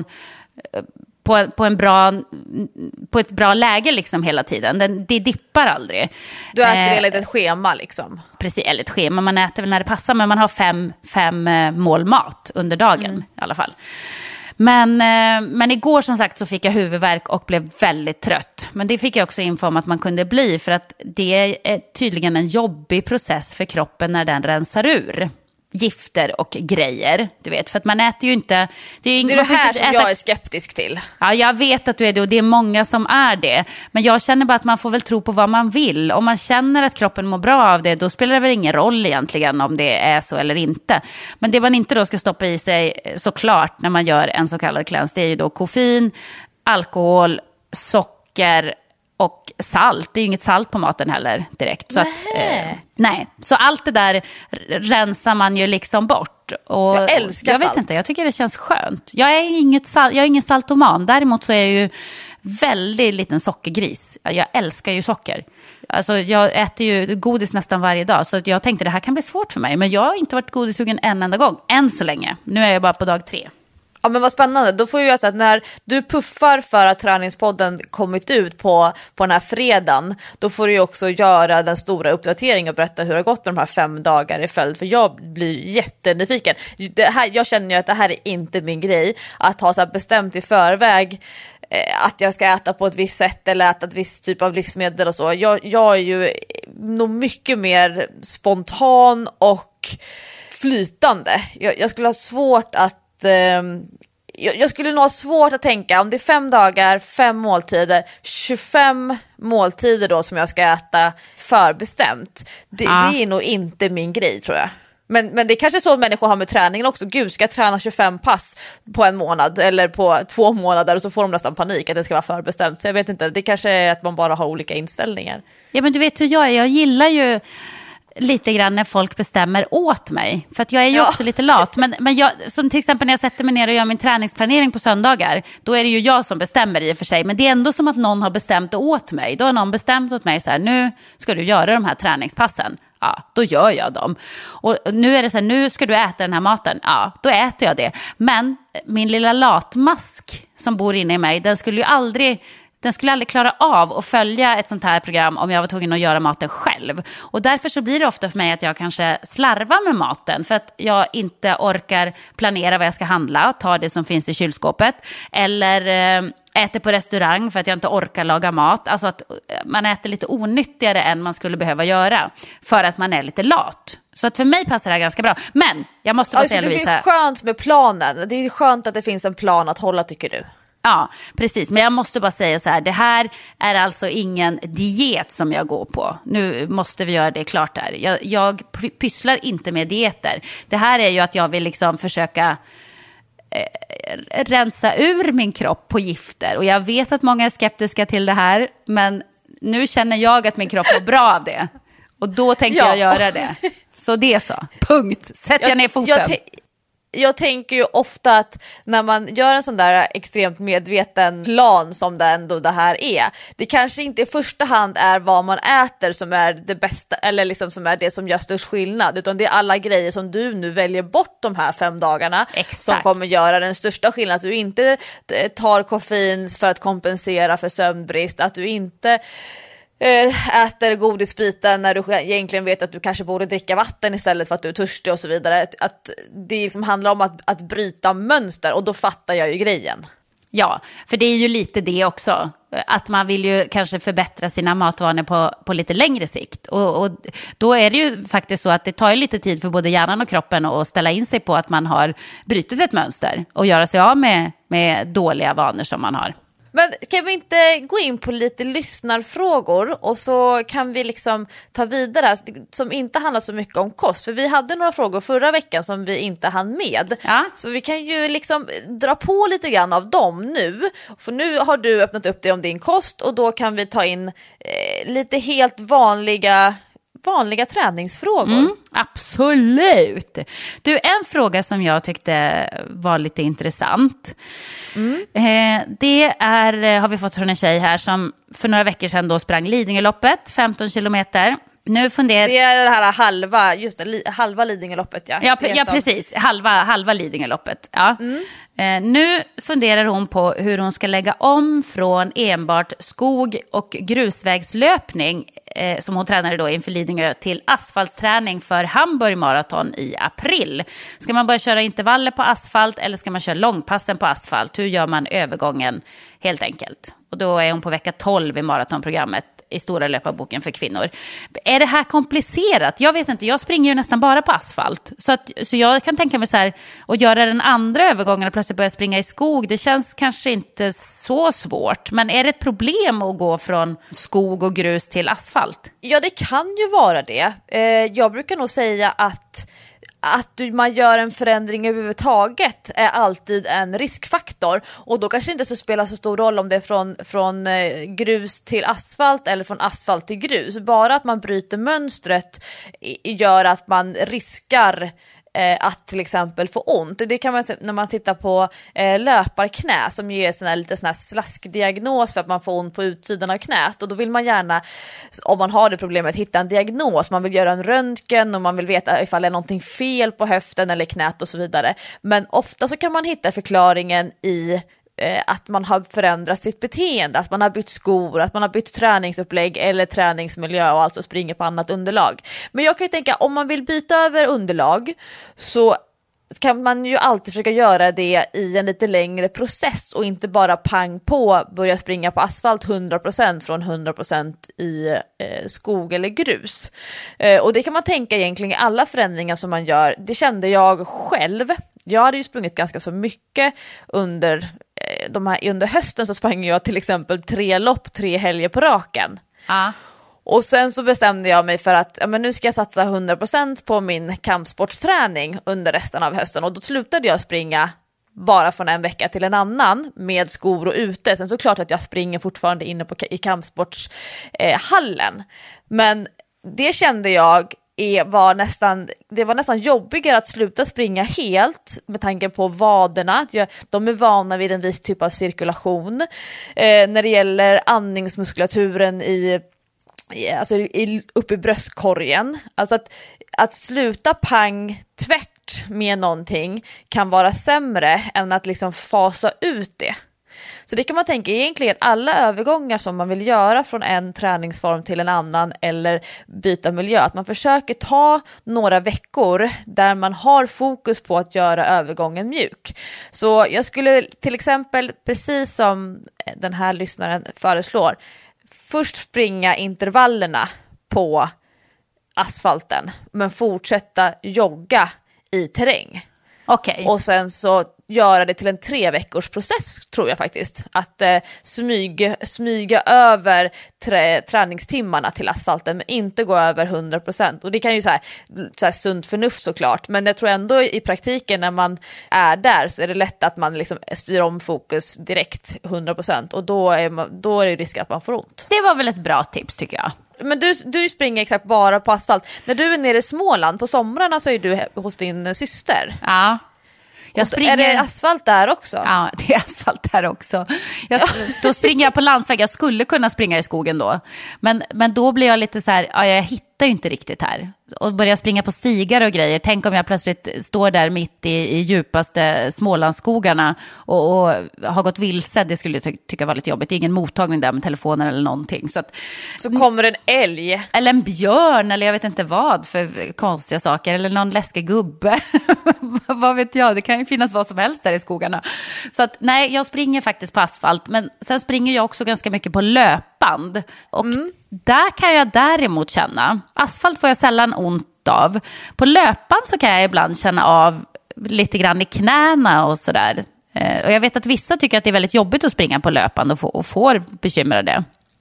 på ett bra läge liksom hela tiden. Det dippar aldrig. Du äter enligt ett schema liksom? Precis, eller ett schema. Man äter väl när det passar, men man har 5 mål mat under dagen i alla fall. Men igår som sagt så fick jag huvudvärk och blev väldigt trött. Men det fick jag också info om att man kunde bli, för att det är tydligen en jobbig process för kroppen när den rensar ur gifter och grejer, du vet, för att man äter ju inte... Det är det här som jag är skeptisk till. Ja, jag vet att du är det, och det är många som är det. Men jag känner bara att man får väl tro på vad man vill. Om man känner att kroppen mår bra av det, då spelar det väl ingen roll egentligen om det är så eller inte. Men det man inte då ska stoppa i sig såklart när man gör en så kallad cleanse, det är ju då koffein, alkohol, socker och salt. Det är ju inget salt på maten heller direkt. Så nej, så allt det där rensar man ju liksom bort. Och jag älskar salt. Jag vet inte, jag tycker det känns skönt. Jag är ingen saltoman. Däremot så är jag ju väldigt liten sockergris. Jag älskar ju socker. Alltså jag äter ju godis nästan varje dag. Så jag tänkte det här kan bli svårt för mig. Men jag har inte varit godisugen en enda gång. Än så länge. Nu är jag bara på dag 3. Ja, men vad spännande. Då får jag göra så att när du puffar för att träningspodden kommit ut på den här fredagen, då får du ju också göra den stora uppdateringen och berätta hur det har gått med de här 5 dagar i följd. För jag blir jättenyfiken. Jag känner ju att det här är inte min grej. Att ha så här bestämt i förväg att jag ska äta på ett visst sätt eller äta ett visst typ av livsmedel och så. Jag är ju nog mycket mer spontan och flytande. Jag skulle ha svårt att jag skulle nog ha svårt att tänka om det är 5 dagar, 5 måltider, 25 måltider då som jag ska äta förbestämt. Det är nog inte min grej, tror jag. Men det är kanske så människor har med träningen också. Gud, ska jag träna 25 pass på en månad eller på 2 månader, och så får de nästan panik att det ska vara förbestämt. Så jag vet inte, det kanske är att man bara har olika inställningar. Ja, men du vet hur jag är. Jag gillar ju lite grann när folk bestämmer åt mig. För att jag är ju också lite lat. Men jag, som till exempel när jag sätter mig ner och gör min träningsplanering på söndagar, då är det ju jag som bestämmer i och för sig. Men det är ändå som att någon har bestämt åt mig. Då har någon bestämt åt mig så här: nu ska du göra de här träningspassen. Ja, då gör jag dem. Och nu är det så här: nu ska du äta den här maten. Ja, då äter jag det. Men min lilla latmask som bor inne i mig, den skulle aldrig klara av att följa ett sånt här program om jag var tvungen att göra maten själv. Och därför så blir det ofta för mig att jag kanske slarvar med maten för att jag inte orkar planera vad jag ska handla, ta det som finns i kylskåpet, eller äter på restaurang för att jag inte orkar laga mat. Alltså att man äter lite onyttigare än man skulle behöva göra för att man är lite lat. Så att för mig passar det här ganska bra. Men jag måste bara säga, Lovisa, det är skönt med planen. Det är skönt att det finns en plan att hålla, tycker du? Ja, precis. Men jag måste bara säga så här: det här är alltså ingen diet som jag går på. Nu måste vi göra det klart där. Jag pysslar inte med dieter. Det här är ju att jag vill liksom försöka rensa ur min kropp på gifter. Och jag vet att många är skeptiska till det här, men nu känner jag att min kropp är bra av det. Och då tänker jag göra det. Så det är så. Punkt. Sätter jag ner foten. Jag tänker ju ofta att när man gör en sån där extremt medveten plan som det ändå det här är, det kanske inte i första hand är vad man äter som är det bästa, eller liksom som är det som gör störst skillnad, utan det är alla grejer som du nu väljer bort de här 5 dagarna. Exakt. Som kommer göra den största skillnaden. Att du inte tar koffein för att kompensera för sömnbrist, att du inte äter godisbiten när du egentligen vet att du kanske borde dricka vatten istället för att du är törstig och så vidare. Att det liksom handlar om att bryta mönster, och då fattar jag ju grejen. Ja, för det är ju lite det också. Att man vill ju kanske förbättra sina matvanor på lite längre sikt. Och då är det ju faktiskt så att det tar ju lite tid för både hjärnan och kroppen att ställa in sig på att man har brutit ett mönster och göra sig av med dåliga vanor som man har. Men kan vi inte gå in på lite lyssnarfrågor, och så kan vi liksom ta vidare som inte handlar så mycket om kost. För vi hade några frågor förra veckan som vi inte hann med. Ja. Så vi kan ju liksom dra på lite grann av dem nu. För nu har du öppnat upp det om din kost, och då kan vi ta in lite helt vanliga träningsfrågor. Absolut. Du, en fråga som jag tyckte var lite intressant. Det har vi fått från en tjej här som för några veckor sedan då sprang Lidingöloppet, 15 kilometer. Nu funderar... Det är det här halva Lidingöloppet, ja. Ja, precis. Halva Lidingöloppet. Ja. Nu funderar hon på hur hon ska lägga om från enbart skog- och grusvägslöpning som hon tränade då inför Lidingö till asfaltsträning för Hamburg Marathon i april. Ska man bara köra intervaller på asfalt eller ska man köra långpassen på asfalt? Hur gör man övergången helt enkelt? Och då är hon på vecka 12 i maratonprogrammet i stora löparboken för kvinnor. Är det här komplicerat? Jag vet inte, jag springer ju nästan bara på asfalt. Så jag kan tänka mig så här, att göra den andra övergången och plötsligt börja springa i skog, det känns kanske inte så svårt. Men är det ett problem att gå från skog och grus till asfalt? Ja, det kan ju vara det. Jag brukar nog säga att man gör en förändring överhuvudtaget är alltid en riskfaktor, och då kanske det inte så spelar så stor roll om det är från grus till asfalt eller från asfalt till grus. Bara att man bryter mönstret gör att man riskar att till exempel få ont. Det kan man se när man tittar på löparknä som ger lite sån här slaskdiagnos för att man får ont på utsidan av knät. Och då vill man gärna, om man har det problemet, hitta en diagnos. Man vill göra en röntgen och man vill veta ifall det är någonting fel på höften eller knät och så vidare. Men ofta så kan man hitta förklaringen i att man har förändrat sitt beteende, att man har bytt skor, att man har bytt träningsupplägg eller träningsmiljö och alltså springer på annat underlag. Men jag kan ju tänka, om man vill byta över underlag så kan man ju alltid försöka göra det i en lite längre process och inte bara pang på börja springa på asfalt 100% från 100% i skog eller grus. Och det kan man tänka egentligen i alla förändringar som man gör. Det kände jag själv. Jag hade ju sprungit ganska så mycket under hösten, så sprang jag till exempel 3 lopp 3 helger på raken. Och sen så bestämde jag mig för att men nu ska jag satsa 100% på min kampsportsträning under resten av hösten. Och då slutade jag springa bara från en vecka till en annan med skor och ute. Sen så klart att jag springer fortfarande inne i kampsportshallen. Men det kände jag var nästan jobbigare att sluta springa helt med tanke på vaderna. De är vana vid en viss typ av cirkulation. När det gäller andningsmuskulaturen uppe i bröstkorgen. Alltså att sluta pang tvärt med någonting kan vara sämre än att liksom fasa ut det. Så det kan man tänka egentligen alla övergångar som man vill göra från en träningsform till en annan eller byta miljö. Att man försöker ta några veckor där man har fokus på att göra övergången mjuk. Så jag skulle till exempel, precis som den här lyssnaren föreslår, först springa intervallerna på asfalten men fortsätta jogga i terräng. Okej. Och sen så göra det till en 3 veckors process, tror jag faktiskt. Att smyga över träningstimmarna till asfalten men inte gå över 100%. Och det kan ju så här sunt förnuft såklart. Men jag tror ändå i praktiken när man är där så är det lätt att man liksom styr om fokus direkt 100%. Och då är det risk att man får ont. Det var väl ett bra tips tycker jag. Men du springer exakt bara på asfalt. När du är nere i Småland på somrarna så är du hos din syster. Ja. Är det asfalt där också? Ja, det är asfalt där också. Då springer jag på landsväg. Jag skulle kunna springa i skogen då. Men då blir jag lite så här, jag hittar ju inte riktigt här. Och börjar springa på stigar och grejer. Tänk om jag plötsligt står där mitt i djupaste Smålandsskogarna och har gått vilse. Det skulle jag tycka var lite jobbigt. Det är ingen mottagning där med telefonen eller någonting. Så kommer en älg. Eller en björn eller jag vet inte vad för konstiga saker. Eller någon läskig gubbe. Vad vet jag, det kan ju finnas vad som helst där i skogarna. Så att nej, jag springer faktiskt på asfalt. Men sen springer jag också ganska mycket på löpband. Och där kan jag däremot känna, asfalt får jag sällan ont av. På löpband så kan jag ibland känna av lite grann i knäna och sådär. Och jag vet att vissa tycker att det är väldigt jobbigt att springa på löpband och får bekymra det.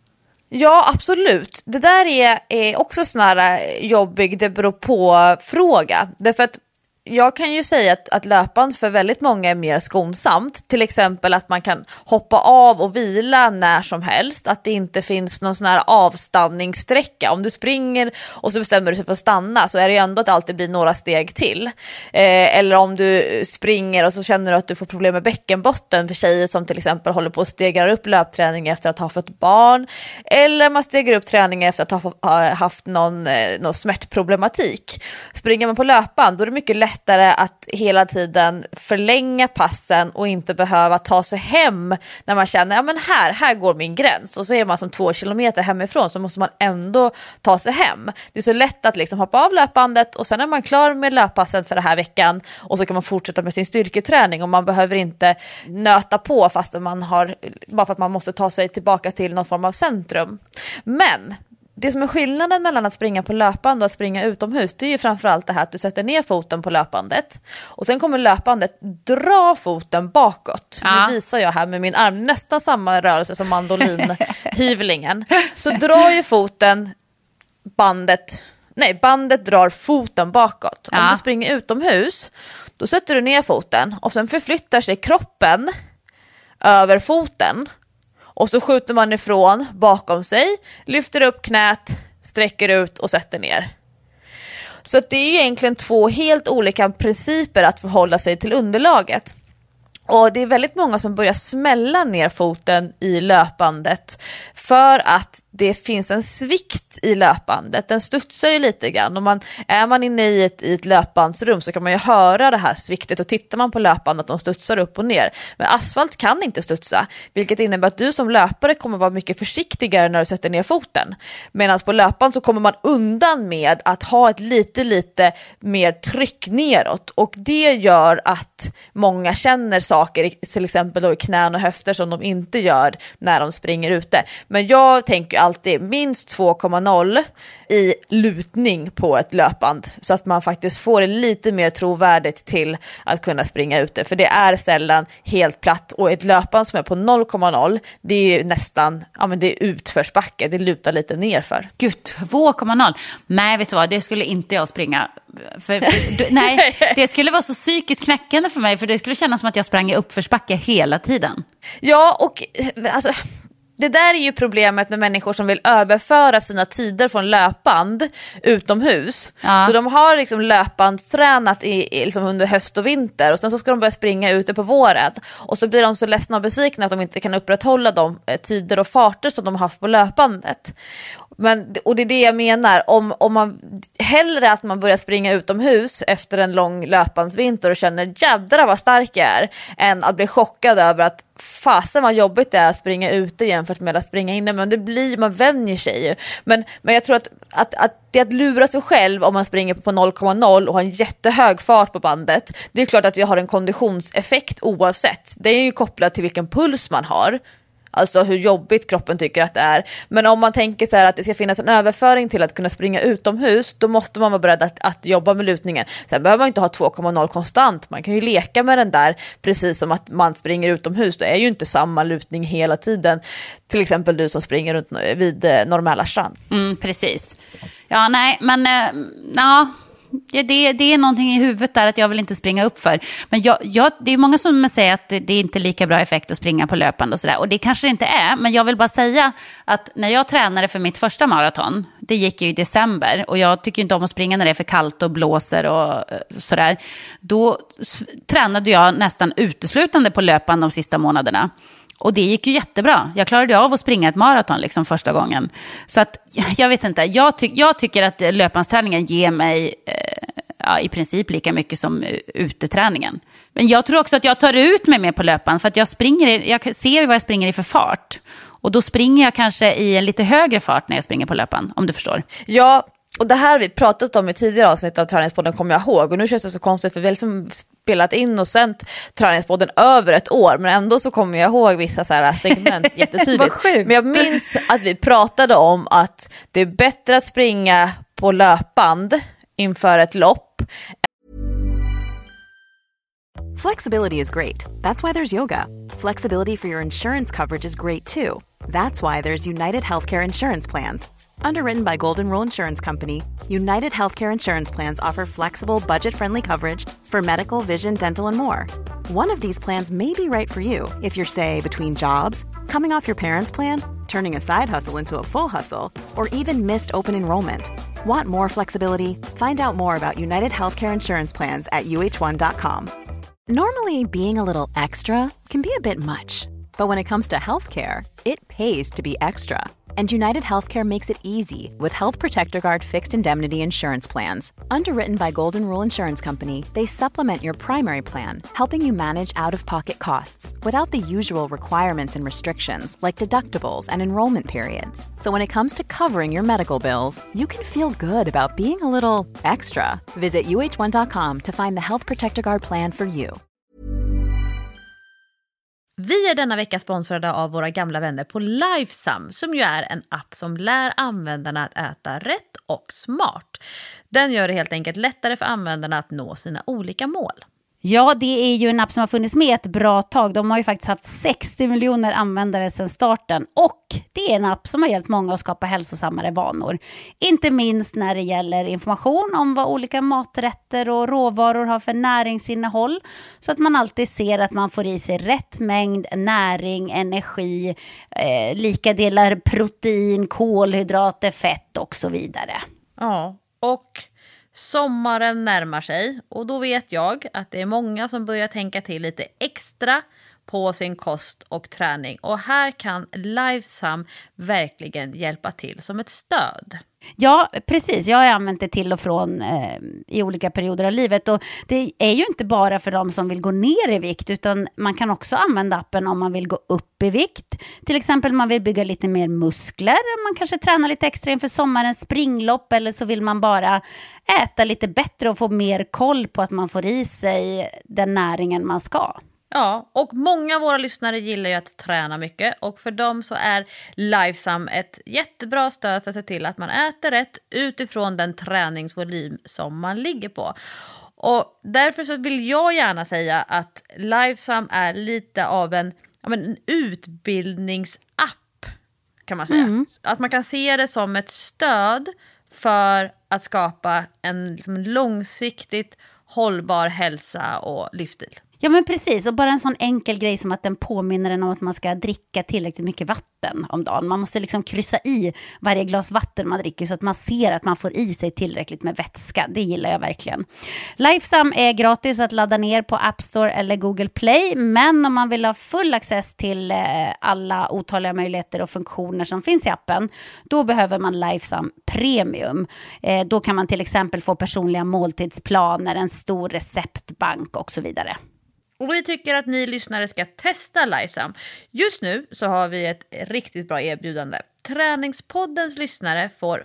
Ja, absolut. Det där är också sån här jobbig, det beror på fråga. Därför att jag kan ju säga att löpband för väldigt många är mer skonsamt. Till exempel att man kan hoppa av och vila när som helst. Att det inte finns någon sån här avstanningssträcka. Om du springer och så bestämmer du sig för att stanna så är det ändå att det alltid blir några steg till. Eller om du springer och så känner du att du får problem med bäckenbotten för tjejer som till exempel håller på att stegra upp löpträning efter att ha fått barn. Eller man stegrar upp träning efter att ha haft någon smärtproblematik. Springer man på löpband då är det mycket lättare att hela tiden förlänga passen och inte behöva ta sig hem när man känner, ja men här går min gräns, och så är man som 2 kilometer hemifrån så måste man ändå ta sig hem. Det är så lätt att liksom hoppa av löpbandet och sen är man klar med löppassen för den här veckan och så kan man fortsätta med sin styrketräning och man behöver inte nöta på fast bara för att man måste ta sig tillbaka till någon form av centrum. Men det som är skillnaden mellan att springa på löpband och att springa utomhus, det är ju framförallt det här att du sätter ner foten på löpbandet och sen kommer löpbandet dra foten bakåt. Nu visar jag här med min arm nästan samma rörelse som mandolinhyvlingen. Så drar ju bandet drar foten bakåt. Om du springer utomhus, då sätter du ner foten och sen förflyttar sig kroppen över foten. Och så skjuter man ifrån bakom sig, lyfter upp knät, sträcker ut och sätter ner. Så att det är ju egentligen 2 helt olika principer att förhålla sig till underlaget. Och det är väldigt många som börjar smälla ner foten i löpbandet för att det finns en svikt i löpbandet. Den studsar ju lite grann. Och är man inne i ett löpbandsrum så kan man ju höra det här sviktet, och tittar man på löpbandet att de studsar upp och ner. Men asfalt kan inte studsa, vilket innebär att du som löpare kommer vara mycket försiktigare när du sätter ner foten. Medan på löpband så kommer man undan med att ha ett lite mer tryck neråt, och det gör att många känner saker, till exempel då i knän och höfter, som de inte gör när de springer ute. Men jag tänker alltid minst 2,0 i lutning på ett löpband, så att man faktiskt får det lite mer trovärdigt till att kunna springa ute, för det är sällan helt platt, och ett löpband som är på 0,0, det är nästan, ja men det är utförsbacke, det lutar lite nerför. Gud, 2,0. Nej, vet du vad, det skulle inte jag springa. Nej, det skulle vara så psykiskt knäckande för mig, för det skulle kännas som att jag sprang i uppförsbacke hela tiden. Ja, och alltså, det där är ju problemet med människor som vill överföra sina tider från löpband utomhus. Ja. Så de har liksom löpbandstränat liksom under höst och vinter, och sen så ska de börja springa ute på våren. Och så blir de så ledsna och besvikna att de inte kan upprätthålla de tider och farter som de har haft på löpbandet. Och det är det jag menar, om man hellre att man börjar springa utomhus efter en lång löpbandsvinter och känner jädra vad stark jag är, än att bli chockad över att fasen vad jobbigt det är att springa ute jämfört med att springa inne. Men det blir, man vänjer sig ju. Men jag tror att det är att lura sig själv om man springer på 0,0 och har en jättehög fart på bandet. Det är klart att vi har en konditionseffekt oavsett. Det är ju kopplat till vilken puls man har. Alltså hur jobbigt kroppen tycker att det är. Men om man tänker så här att det ska finnas en överföring till att kunna springa utomhus, då måste man vara beredd att jobba med lutningen. Sen behöver man inte ha 2,0 konstant. Man kan ju leka med den där, precis som att man springer utomhus. Det är ju inte samma lutning hela tiden. Till exempel du som springer runt vid normala strand. Precis. Ja, nej, men ja... Ja, det är någonting i huvudet där att jag vill inte springa upp för. Men det är många som säger att det är inte lika bra effekt att springa på löpande och sådär. Och det kanske det inte är. Men jag vill bara säga att när jag tränade för mitt första maraton, det gick ju i december. Och jag tycker inte om att springa när det är för kallt och blåser och sådär. Då tränade jag nästan uteslutande på löpande de sista månaderna. Och det gick ju jättebra. Jag klarade av att springa ett maraton liksom första gången. Så att, jag vet inte. Jag tycker att löpandsträningen ger mig i princip lika mycket som uteträningen. Men jag tror också att jag tar ut mig mer på löpan. För att jag ser vad jag springer i för fart. Och då springer jag kanske i en lite högre fart när jag springer på löpan. Om du förstår. Ja, och det här har vi pratat om i tidigare avsnitt av Träningspodden, kommer jag ihåg. Och nu känns det så konstigt, för vi har liksom spelat in och sänt Träningspodden över ett år. Men ändå så kommer jag ihåg vissa så här segment jättetydligt. Men jag minns att vi pratade om att det är bättre att springa på löpband inför ett lopp. Flexibility is great. That's why there's yoga. Flexibility for your insurance coverage is great too. That's why there's United Healthcare Insurance Plans. Underwritten by Golden Rule Insurance Company, United Healthcare Insurance Plans offer flexible, budget-friendly coverage for medical, vision, dental, and more. One of these plans may be right for you if you're, say, between jobs, coming off your parents' plan, turning a side hustle into a full hustle, or even missed open enrollment. Want more flexibility? Find out more about United Healthcare Insurance Plans at uh1.com. Normally, being a little extra can be a bit much, but when it comes to healthcare, it pays to be extra. And United Healthcare makes it easy with Health Protector Guard fixed indemnity insurance plans. Underwritten by Golden Rule Insurance Company, they supplement your primary plan, helping you manage out-of-pocket costs without the usual requirements and restrictions like deductibles and enrollment periods. So when it comes to covering your medical bills, you can feel good about being a little extra. Visit uh1.com to find the Health Protector Guard plan for you. Vi är denna vecka sponsrade av våra gamla vänner på Lifesum, som ju är en app som lär användarna att äta rätt och smart. Den gör det helt enkelt lättare för användarna att nå sina olika mål. Ja, det är ju en app som har funnits med ett bra tag. De har ju faktiskt haft 60 miljoner användare sedan starten. Och det är en app som har hjälpt många att skapa hälsosammare vanor. Inte minst när det gäller information om vad olika maträtter och råvaror har för näringsinnehåll. Så att man alltid ser att man får i sig rätt mängd näring, energi, lika delar protein, kolhydrater, fett och så vidare. Ja, och Sommaren närmar sig och då vet jag att det är många som börjar tänka till lite extra på sin kost och träning. Och här kan Lifesum verkligen hjälpa till som ett stöd. Ja, precis. Jag har använt det till och från i olika perioder av livet. Och det är ju inte bara för de som vill gå ner i vikt, utan man kan också använda appen om man vill gå upp i vikt. Till exempel man vill bygga lite mer muskler. Man kanske tränar lite extra inför sommarens springlopp, eller så vill man bara äta lite bättre och få mer koll på att man får i sig den näringen man ska. Ja, och många av våra lyssnare gillar ju att träna mycket, och för dem så är Lifesum ett jättebra stöd för att se till att man äter rätt utifrån den träningsvolym som man ligger på. Och därför så vill jag gärna säga att Lifesum är lite av en utbildningsapp, kan man säga. Att man kan se det som ett stöd för att skapa en långsiktigt hållbar hälsa och livsstil. Ja, men precis, och bara en sån enkel grej som att den påminner en om att man ska dricka tillräckligt mycket vatten om dagen. Man måste liksom kryssa i varje glas vatten man dricker så att man ser att man får i sig tillräckligt med vätska. Det gillar jag verkligen. Lifesum är gratis att ladda ner på App Store eller Google Play, men om man vill ha full access till alla otaliga möjligheter och funktioner som finns i appen, då behöver man Lifesum Premium. Då kan man till exempel få personliga måltidsplaner, en stor receptbank och så vidare. Och vi tycker att ni lyssnare ska testa Lifesum. Just nu så har vi ett riktigt bra erbjudande. Träningspoddens lyssnare får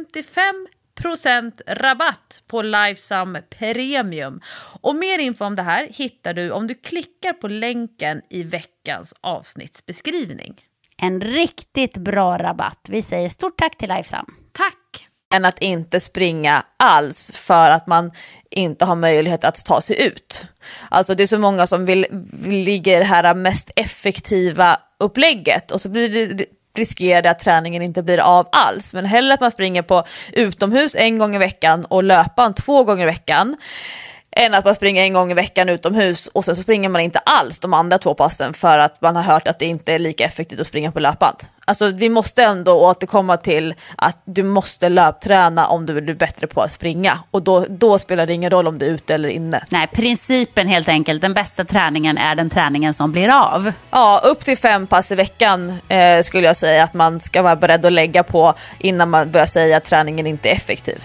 55% rabatt på Lifesum Premium. Och mer info om det här hittar du om du klickar på länken i veckans avsnittsbeskrivning. En riktigt bra rabatt. Vi säger stort tack till Lifesum. Tack! Än att inte springa alls för att man inte har möjlighet att ta sig ut. Alltså det är så många som vill ligga i det här mest effektiva upplägget, och så riskerar det att träningen inte blir av alls. Men hellre att man springer på utomhus 1 gång i veckan och löpan 2 gånger i veckan, än att man springer 1 gång i veckan utomhus och sen så springer man inte alls de andra 2 passen för att man har hört att det inte är lika effektivt att springa på löpband. Alltså vi måste ändå återkomma till att du måste löpträna om du vill bli bättre på att springa, och då spelar det ingen roll om du är ute eller inne. Nej, principen helt enkelt, den bästa träningen är den träningen som blir av. Ja, upp till 5 pass i veckan skulle jag säga att man ska vara beredd att lägga på innan man börjar säga att träningen inte är effektiv.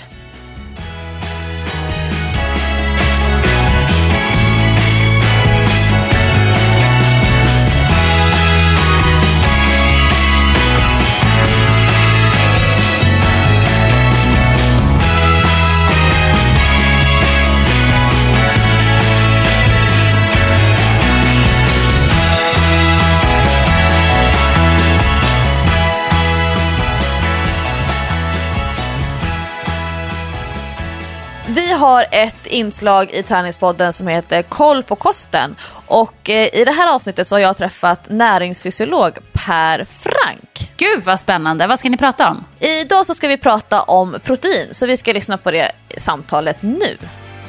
Vi har ett inslag i Träningspodden som heter Koll på kosten, och i det här avsnittet så har jag träffat näringsfysiolog Per Frank. Gud vad spännande, vad ska ni prata om? Idag så ska vi prata om protein, så vi ska lyssna på det samtalet nu.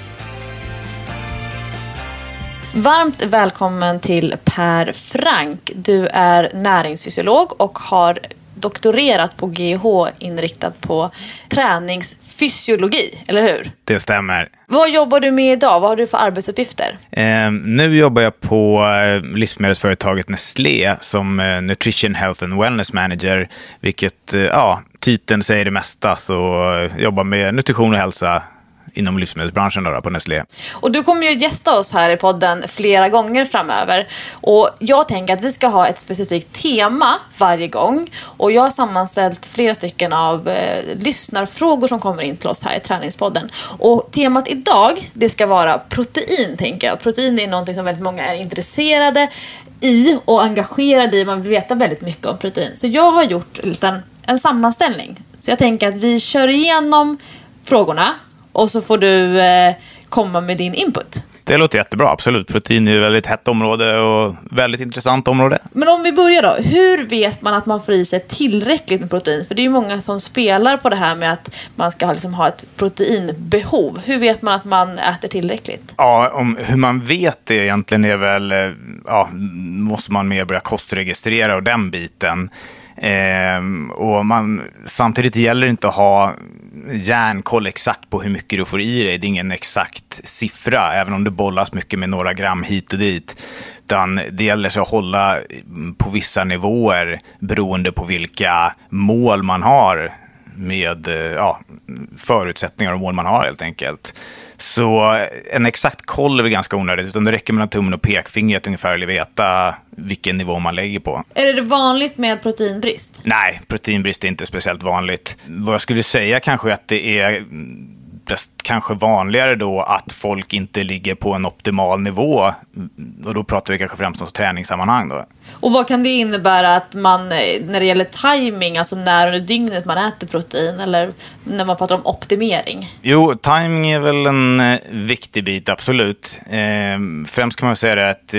Varmt välkommen till Per Frank. Du är näringsfysiolog och har doktorerat på GH inriktat på träningsfysiologi, eller hur? Det stämmer. Vad jobbar du med idag? Vad har du för arbetsuppgifter? Nu jobbar jag på livsmedelsföretaget Nestlé som Nutrition, Health and Wellness Manager, vilket titeln säger det mesta, så jobbar med nutrition och hälsa inom livsmedelsbranschen då, på Nestlé. Och du kommer ju gästa oss här i podden flera gånger framöver. Och jag tänker att vi ska ha ett specifikt tema varje gång. Och jag har sammanställt flera stycken av lyssnarfrågor som kommer in till oss här i Träningspodden. Och temat idag, det ska vara protein, tänker jag. Protein är någonting som väldigt många är intresserade i och engagerade i. Man vill veta väldigt mycket om protein. Så jag har gjort en sammanställning. Så jag tänker att vi kör igenom frågorna och så får du komma med din input. Det låter jättebra, absolut. Protein är ett väldigt hett område och väldigt intressant område. Men om vi börjar då. Hur vet man att man får i sig tillräckligt med protein? För det är ju många som spelar på det här med att man ska ha ett proteinbehov. Hur vet man att man äter tillräckligt? Ja, hur man vet det egentligen är väl... måste man mer börja kostregistrera och den biten. Och samtidigt gäller det inte att ha järnkoll exakt på hur mycket du får i dig. Det är ingen exakt siffra, även om det bollas mycket med några gram hit och dit. Utan det gäller sig att hålla på vissa nivåer beroende på vilka mål man har med förutsättningar och mål man har helt enkelt. Så en exakt koll är väl ganska onödigt, utan det räcker med tummen och pekfingret ungefär eller veta vilken nivå man lägger på. Är det vanligt med proteinbrist? Nej, proteinbrist är inte speciellt vanligt. Vad jag skulle säga kanske är att det är kanske vanligare då att folk inte ligger på en optimal nivå, och då pratar vi kanske främst om träningssammanhang då. Och vad kan det innebära att man, när det ggäller timing, alltså när under dygnet man äter protein, eller när man pratar om optimering? Jo, timing är väl en viktig bit, absolut. Främst kan man säga att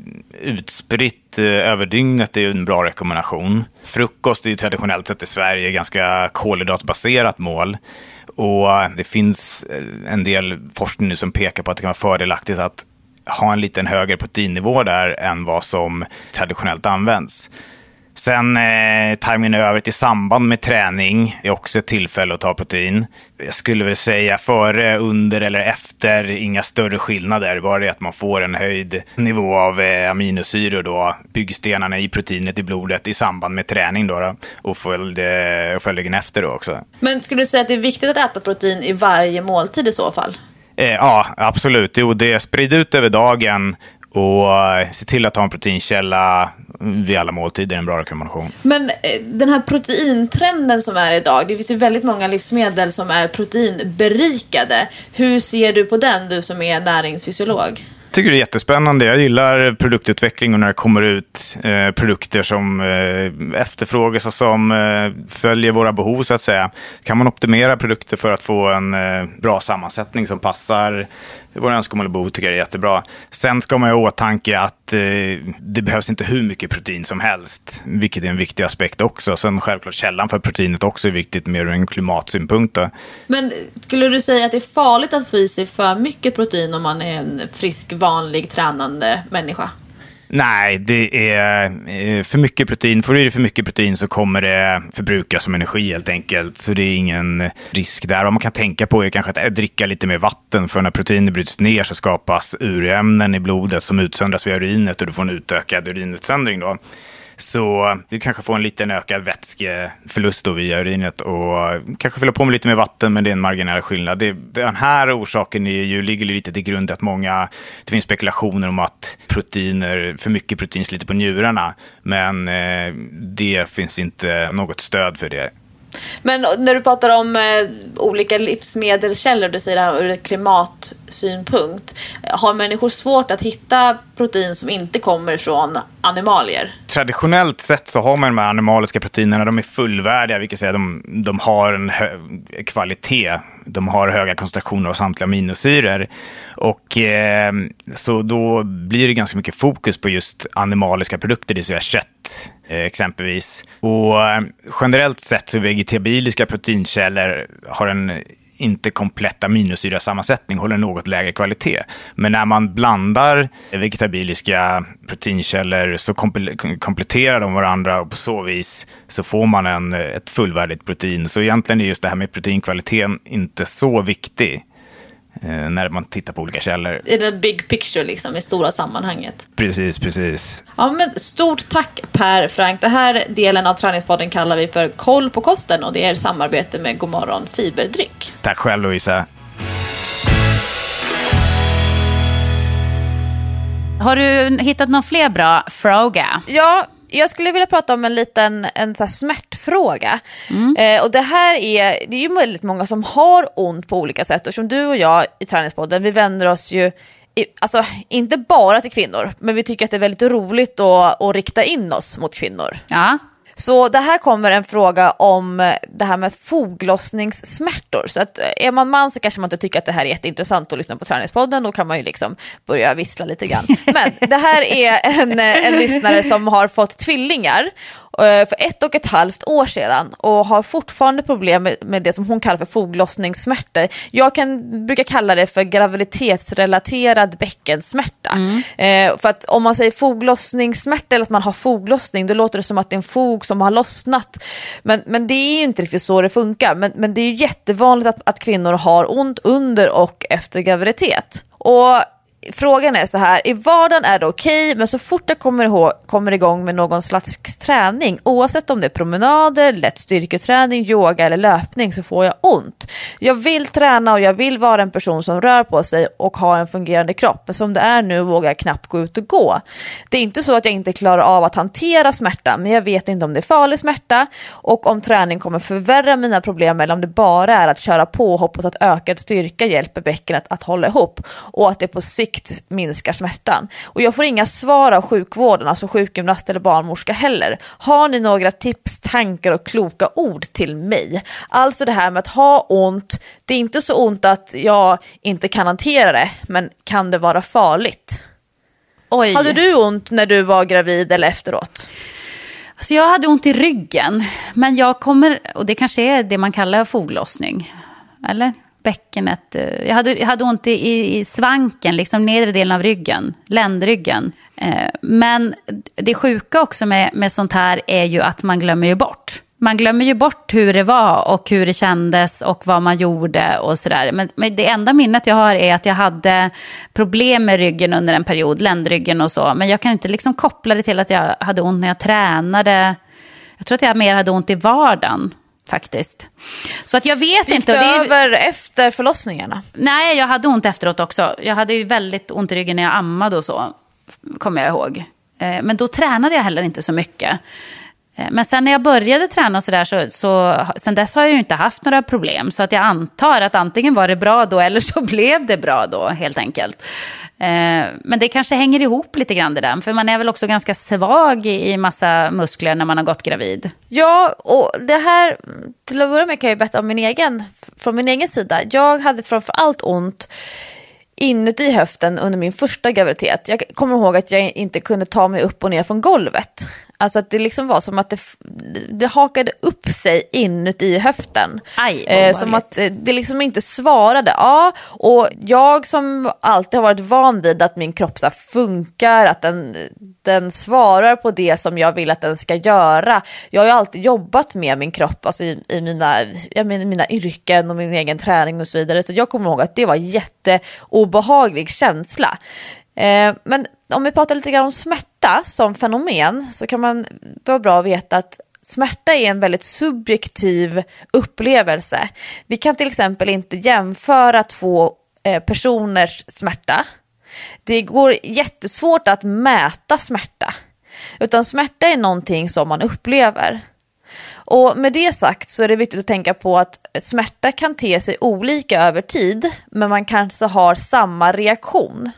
utspritt över dygnet är en bra rekommendation. Frukost är ju traditionellt sett i Sverige ganska kolhydratsbaserat mål. Och det finns en del forskning nu som pekar på att det kan vara fördelaktigt att ha en liten högre proteinnivå där än vad som traditionellt används. Sen timingen övrigt i samband med träning är också ett tillfälle att ta protein. Jag skulle väl säga före, under eller efter, inga större skillnader. Bara det att man får en höjd nivå av aminosyror då, byggstenarna i proteinet i blodet i samband med träning då, och följden efter då också. Men skulle du säga att det är viktigt att äta protein i varje måltid i så fall? Ja, absolut. Jo, det är sprid ut över dagen. Och se till att ha en proteinkälla vid alla måltider är en bra rekommendation. Men den här proteintrenden som är idag, det finns ju väldigt många livsmedel som är proteinberikade. Hur ser du på den, du som är näringsfysiolog? Jag tycker det är jättespännande. Jag gillar produktutveckling och när det kommer ut produkter som efterfrågas och som följer våra behov så att säga. Kan man optimera produkter för att få en bra sammansättning som passar våra önskemål och behov, tycker jag är jättebra. Sen ska man ha i åtanke att det behövs inte hur mycket protein som helst, vilket är en viktig aspekt också. Sen självklart källan för proteinet också är viktigt mer ur en klimatsynpunkt då. Men skulle du säga att det är farligt att få i sig för mycket protein om man är en frisk, vanlig, tränande människa? Nej, det är för mycket protein. Får du i dig för mycket protein så kommer det förbrukas som energi helt enkelt. Så det är ingen risk där. Vad man kan tänka på är kanske att dricka lite mer vatten. För när proteiner bryts ner så skapas urämnen i blodet som utsöndras via urinet och du får en utökad urinutsöndring då. Så du kanske får en liten ökad vätskeförlust då via urinet och kanske fylla på med lite mer vatten, men det är en marginell skillnad. Den här orsaken ligger lite till grund att det finns spekulationer om att för mycket protein sliter på njurarna, men det finns inte något stöd för det. Men när du pratar om olika livsmedelskällor, du säger det här ur ett klimatsynpunkt, har människor svårt att hitta protein som inte kommer från animalier? Traditionellt sett så har man de här animaliska proteinerna, de är fullvärdiga, vilket säger de har en kvalitet. De har höga koncentrationer av samtliga aminosyror. Och så då blir det ganska mycket fokus på just animaliska produkter, det vill säga kött exempelvis. Och generellt sett så vegetabiliska proteinkällor har en inte komplett aminosyrasammansättning, håller något lägre kvalitet. Men när man blandar vegetabiliska proteinkällor så kompletterar de varandra och på så vis så får man ett fullvärdigt protein. Så egentligen är just det här med proteinkvaliteten inte så viktig när man tittar på olika källor. I the big picture liksom, i stora sammanhanget. Precis. Ja, men stort tack Per Frank. Det här delen av Träningspodden kallar vi för Koll på kosten och det är samarbete med Godmorgon Fiberdryck. Tack själv Louisa. Har du hittat någon fler bra fråga? Ja, jag skulle vilja prata om en så här smärtfråga. Och det är ju väldigt många som har ont på olika sätt. Och som du och jag i Träningspodden, vi vänder oss ju alltså inte bara till kvinnor, men vi tycker att det är väldigt roligt att rikta in oss mot kvinnor. Ja. Så det här kommer en fråga om det här med foglossningssmärtor. Så att är man man så kanske man inte tycker att det här är jätteintressant att lyssna på Träningspodden. Då kan man ju liksom börja vissla lite grann. Men det här är en lyssnare som har fått tvillingar. för 1,5 år sedan och har fortfarande problem med det som hon kallar för foglossningssmärtor. Jag brukar kalla det för graviditetsrelaterad bäckensmärta. För att om man säger foglossningssmärta eller att man har foglossning, då låter det som att det är en fog som har lossnat. Men det är ju inte riktigt så det funkar. Men det är ju jättevanligt att kvinnor har ont under och efter graviditet. Och frågan är så här, i vardagen är det okej, men så fort jag kommer igång med någon slags träning, oavsett om det är promenader, lätt styrketräning, yoga eller löpning, så får jag ont. Jag vill träna och jag vill vara en person som rör på sig och ha en fungerande kropp, men som det är nu vågar jag knappt gå ut och gå. Det är inte så att jag inte klarar av att hantera smärta, men jag vet inte om det är farlig smärta och om träning kommer förvärra mina problem eller om det bara är att köra på och hoppas att ökad styrka hjälper bäckenet att hålla ihop och att det på sikt minskar smärtan. Och jag får inga svar av sjukvården, alltså sjukgymnast eller barnmorska heller. Har ni några tips, tankar och kloka ord till mig? Alltså det här med att ha ont, det är inte så ont att jag inte kan hantera det, men kan det vara farligt? Oj. Hade du ont när du var gravid eller efteråt? Alltså jag hade ont i ryggen, men och det kanske är det man kallar foglossning, eller? Bäckenet. Jag hade ont i svanken, liksom nedre delen av ryggen, ländryggen. Men det sjuka också med sånt här är ju att man glömmer ju bort. Man glömmer ju bort hur det var och hur det kändes och vad man gjorde och sådär. Men det enda minnet jag har är att jag hade problem med ryggen under en period, ländryggen och så. Men jag kan inte liksom koppla det till att jag hade ont när jag tränade. Jag tror att jag mer hade ont i vardagen. Faktiskt. Så att jag vet inte. Gick det över efter förlossningarna? Nej, jag hade ont efteråt också. Jag hade ju väldigt ont i ryggen när jag ammade och så, kommer jag ihåg. Men då tränade jag heller inte så mycket. Men sen när jag började träna och sådär så sen dess har jag ju inte haft några problem. Så att jag antar att antingen var det bra då eller så blev det bra då, helt enkelt. Men det kanske hänger ihop lite grann det där. För man är väl också ganska svag i massa muskler när man har gått gravid. Ja, och det här, till att börja med kan jag berätta om från min egen sida. Jag hade framförallt ont inuti höften under min första graviditet. Jag kommer ihåg att jag inte kunde ta mig upp och ner från golvet. Alltså att det liksom var som att det hakade upp sig inuti höften. Aj, som att det liksom inte svarade. Ja, och jag som alltid har varit van vid att min kropp så funkar, att den svarar på det som jag vill att den ska göra. Jag har ju alltid jobbat med min kropp, alltså i mina yrken och min egen träning och så vidare. Så jag kommer ihåg att det var jätteobehaglig känsla. Men om vi pratar lite grann om smärta som fenomen, så kan man vara bra att veta att smärta är en väldigt subjektiv upplevelse. Vi kan till exempel inte jämföra två personers smärta. Det går jättesvårt att mäta smärta. Utan smärta är någonting som man upplever. Och med det sagt så är det viktigt att tänka på att smärta kan te sig olika över tid, men man kanske har samma reaktion.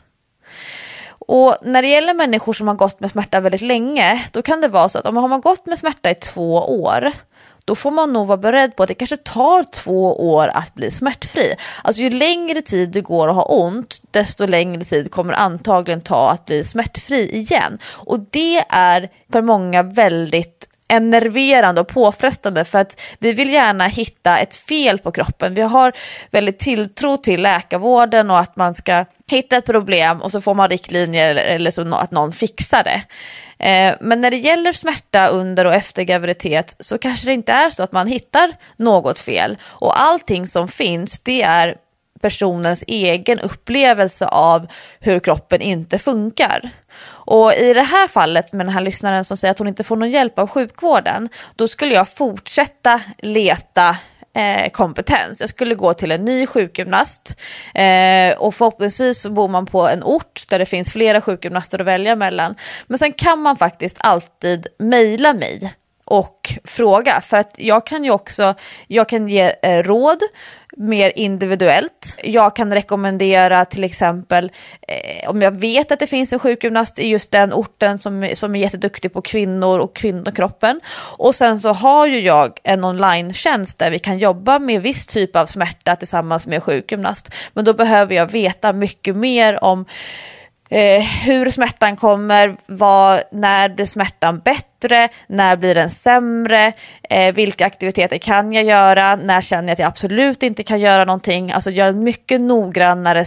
Och när det gäller människor som har gått med smärta väldigt länge, då kan det vara så att om man har gått med smärta i 2 år, då får man nog vara beredd på att det kanske tar 2 år att bli smärtfri. Alltså ju längre tid det går att ha ont, desto längre tid kommer antagligen ta att bli smärtfri igen. Och det är för många väldigt enerverande och påfrestande, för att vi vill gärna hitta ett fel på kroppen. Vi har väldigt tilltro till läkarvården och att man ska hitta ett problem och så får man riktlinjer eller så att någon fixar det. Men när det gäller smärta under och efter graviditet så kanske det inte är så att man hittar något fel. Och allting som finns, det är personens egen upplevelse av hur kroppen inte funkar. Och i det här fallet med den här lyssnaren som säger att hon inte får någon hjälp av sjukvården, då skulle jag fortsätta leta kompetens. Jag skulle gå till en ny sjukgymnast och förhoppningsvis så bor man på en ort där det finns flera sjukgymnaster att välja mellan. Men sen kan man faktiskt alltid mejla mig och fråga, för att jag kan ge råd mer individuellt. Jag kan rekommendera till exempel om jag vet att det finns en sjukgymnast i just den orten som är jätteduktig på kvinnor och kvinnokroppen. Och sen så har ju jag en online-tjänst där vi kan jobba med viss typ av smärta tillsammans med sjukgymnast. Men då behöver jag veta mycket mer om hur smärtan kommer, när blir smärtan bättre, när blir den sämre, vilka aktiviteter kan jag göra, när känner jag att jag absolut inte kan göra någonting. Alltså göra en mycket noggrannare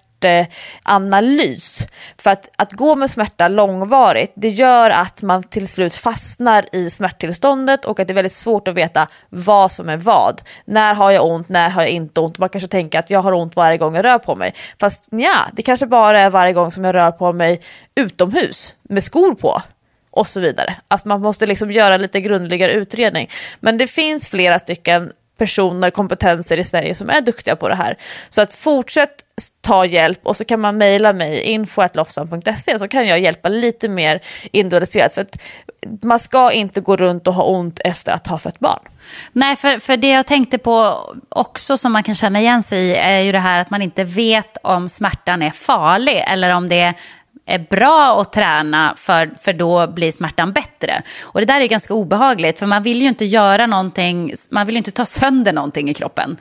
smärtanalys. För att gå med smärta långvarigt, det gör att man till slut fastnar i smärttillståndet och att det är väldigt svårt att veta vad som är vad. När har jag ont, när har jag inte ont? Man kanske tänker att jag har ont varje gång jag rör på mig. Fast det kanske bara är varje gång som jag rör på mig utomhus med skor på. Och så vidare. Alltså man måste liksom göra lite grundligare utredning. Men det finns flera stycken personer, kompetenser i Sverige som är duktiga på det här. Så att fortsätt ta hjälp och så kan man mejla mig info@lofsan.se så kan jag hjälpa lite mer individualiserat. För att man ska inte gå runt och ha ont efter att ha fött barn. Nej, för det jag tänkte på också som man kan känna igen sig i är ju det här att man inte vet om smärtan är farlig eller om det är bra att träna för då blir smärtan bättre. Och det där är ganska obehagligt för man vill ju inte göra någonting, man vill inte ta sönder någonting i kroppen.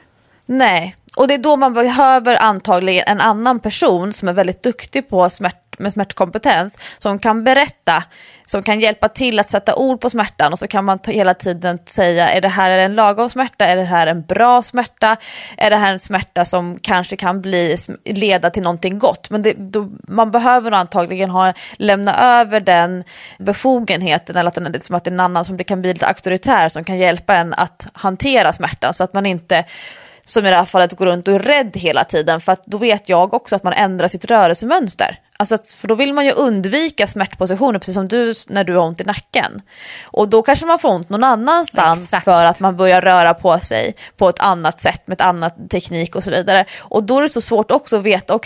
Nej, och det är då man behöver antagligen en annan person som är väldigt duktig på med smärtkompetens som kan berätta, som kan hjälpa till att sätta ord på smärtan och så kan man hela tiden säga, är det här en lagom smärta, är det här en bra smärta, är det här en smärta som kanske kan leda till någonting gott. Men man behöver antagligen lämna över den befogenheten eller att det är en annan som det kan bli lite auktoritär som kan hjälpa en att hantera smärtan så att man inte som i det här fallet går runt och är rädd hela tiden, för att då vet jag också att man ändrar sitt rörelsemönster. Alltså för då vill man ju undvika smärtpositioner precis som du när du har ont i nacken. Och då kanske man får ont någon annanstans. Exakt. För att man börjar röra på sig på ett annat sätt med ett annat teknik och så vidare. Och då är det så svårt också att veta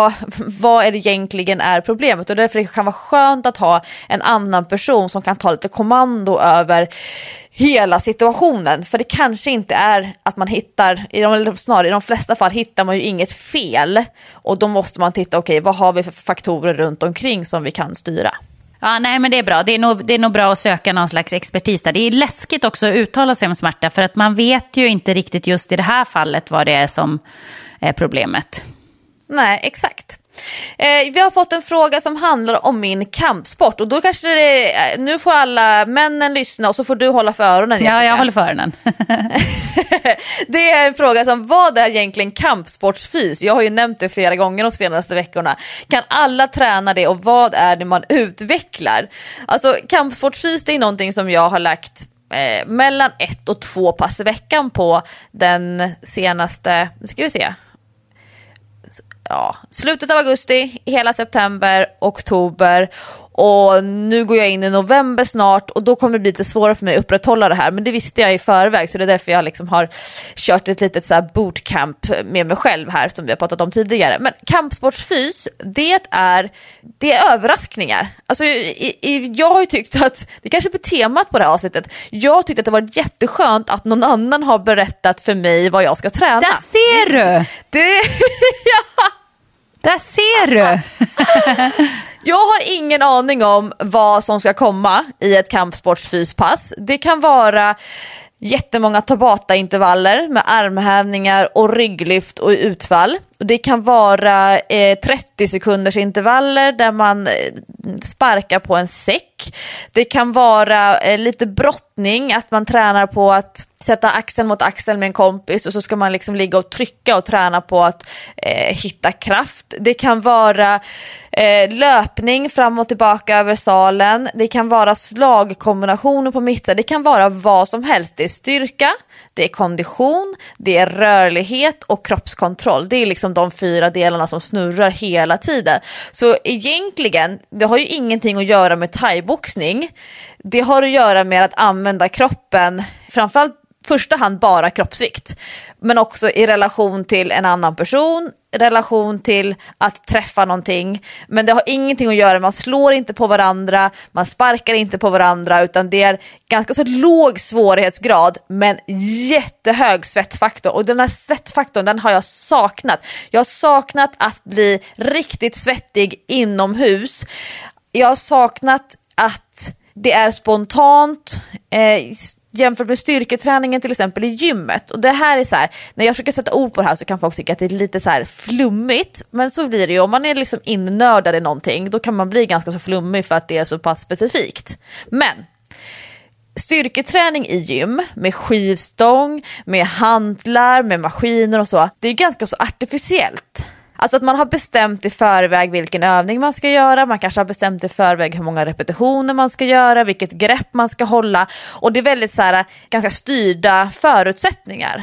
vad är det egentligen är problemet. Och därför kan det vara skönt att ha en annan person som kan ta lite kommando över hela situationen, för det kanske inte är att man hittar, i de flesta fall hittar man ju inget fel och då måste man titta, vad har vi för faktorer runt omkring som vi kan styra. Ja, nej men det är bra. Det är nog bra att söka någon slags expertis där. Det är läskigt också att uttala sig om smärta för att man vet ju inte riktigt just i det här fallet vad det är som är problemet. Nej, exakt. Vi har fått en fråga som handlar om min kampsport och då kanske nu får alla männen lyssna och så får du hålla för öronen, Jessica. Ja, jag håller för öronen. Det är en fråga som, vad är egentligen kampsportsfys? Jag har ju nämnt det flera gånger de senaste veckorna. Kan alla träna det och vad är det man utvecklar? Alltså kampsportsfys, det är någonting som jag har lagt mellan 1 och 2 pass i veckan på den senaste, ska vi se, slutet av augusti, hela september, oktober och nu går jag in i november snart och då kommer det bli lite svårare för mig att upprätthålla det här, men det visste jag i förväg så det är därför jag liksom har kört ett litet så här bootcamp med mig själv här som vi har pratat om tidigare. Men kampsportsfys, det är överraskningar. Alltså jag har ju tyckt att, det kanske blir temat på det här avsnittet, jag har tyckt att det var jätteskönt att någon annan har berättat för mig vad jag ska träna. Där ser du! Ja! Där ser du! Jag har ingen aning om vad som ska komma i ett kampsportsfyspass. Det kan vara jättemånga Tabata-intervaller med armhävningar och rygglyft och utfall. Det kan vara 30 sekunders intervaller där man sparkar på en säck. Det kan vara lite brottning, att man tränar på att sätta axel mot axel med en kompis och så ska man liksom ligga och trycka och träna på att hitta kraft. Det kan vara löpning fram och tillbaka över salen. Det kan vara slagkombinationer på mittar. Det kan vara vad som helst. Det är styrka, det är kondition, det är rörlighet och kroppskontroll. Det är liksom de 4 delarna som snurrar hela tiden. Så egentligen, det har ju ingenting att göra med thaiboxning. Det har att göra med att använda kroppen, framförallt första hand bara kroppsvikt, men också i relation till en annan person, relation till att träffa någonting. Men det har ingenting att göra, man slår inte på varandra, man sparkar inte på varandra, utan det är ganska så låg svårighetsgrad men jättehög svettfaktor. Och den här svettfaktorn, den har jag saknat. Jag har saknat att bli riktigt svettig inomhus. Jag har saknat att det är spontant. jämfört med styrketräningen till exempel i gymmet. Och det här är så här, när jag försöker sätta ord på det här så kan folk tycka att det är lite så här flummigt, men så blir det ju. Om man är liksom innördad i någonting, då kan man bli ganska så flummig för att det är så pass specifikt. Men styrketräning i gym med skivstång, med hantlar, med maskiner och så, det är ganska så artificiellt. Alltså att man har bestämt i förväg vilken övning man ska göra. Man kanske har bestämt i förväg hur många repetitioner man ska göra, vilket grepp man ska hålla. Och det är väldigt så här, ganska styrda förutsättningar.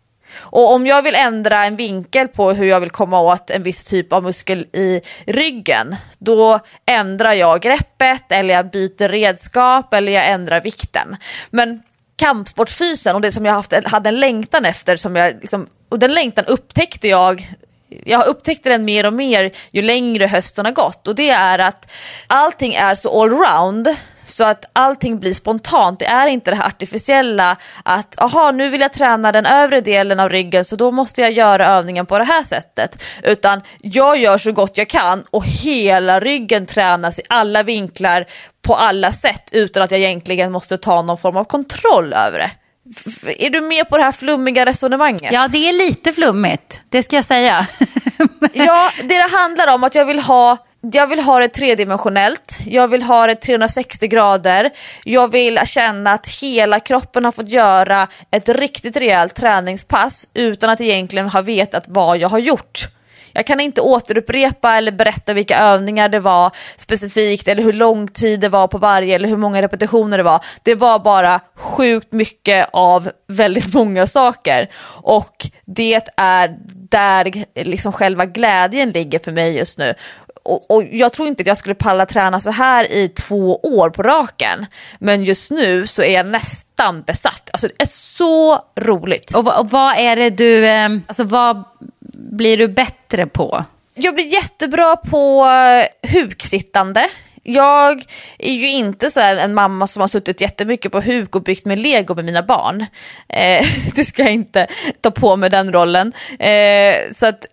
Och om jag vill ändra en vinkel på hur jag vill komma åt en viss typ av muskel i ryggen, då ändrar jag greppet, eller jag byter redskap, eller jag ändrar vikten. Men kampsportfysen, och det som jag hade en längtan efter, som jag liksom, och den längtan upptäckte jag upptäckte den mer och mer ju längre hösten har gått, och det är att allting är så allround så att allting blir spontant. Det är inte det här artificiella att nu vill jag träna den övre delen av ryggen, så då måste jag göra övningen på det här sättet, utan jag gör så gott jag kan och hela ryggen tränas i alla vinklar på alla sätt utan att jag egentligen måste ta någon form av kontroll över det. Är du med på det här flummiga resonemanget? Ja, det är lite flummigt, det ska jag säga. Ja, det handlar om att jag vill ha det tredimensionellt. Jag vill ha det 360 grader. Jag vill känna att hela kroppen har fått göra ett riktigt rejält träningspass utan att egentligen ha vetat vad jag har gjort. Jag kan inte återupprepa eller berätta vilka övningar det var specifikt, eller hur lång tid det var på varje, eller hur många repetitioner det var. Det var bara sjukt mycket av väldigt många saker. Och det är där liksom själva glädjen ligger för mig just nu. Och jag tror inte att jag skulle palla träna så här i 2 år på raken. Men just nu så är jag nästan besatt. Alltså det är så roligt. Och vad är det du, alltså vad blir du bättre på? Jag blir jättebra på huksittande. Jag är ju inte så här en mamma som har suttit jättemycket på huk och byggt med Lego med mina barn. Det ska jag inte ta på mig den rollen. Så att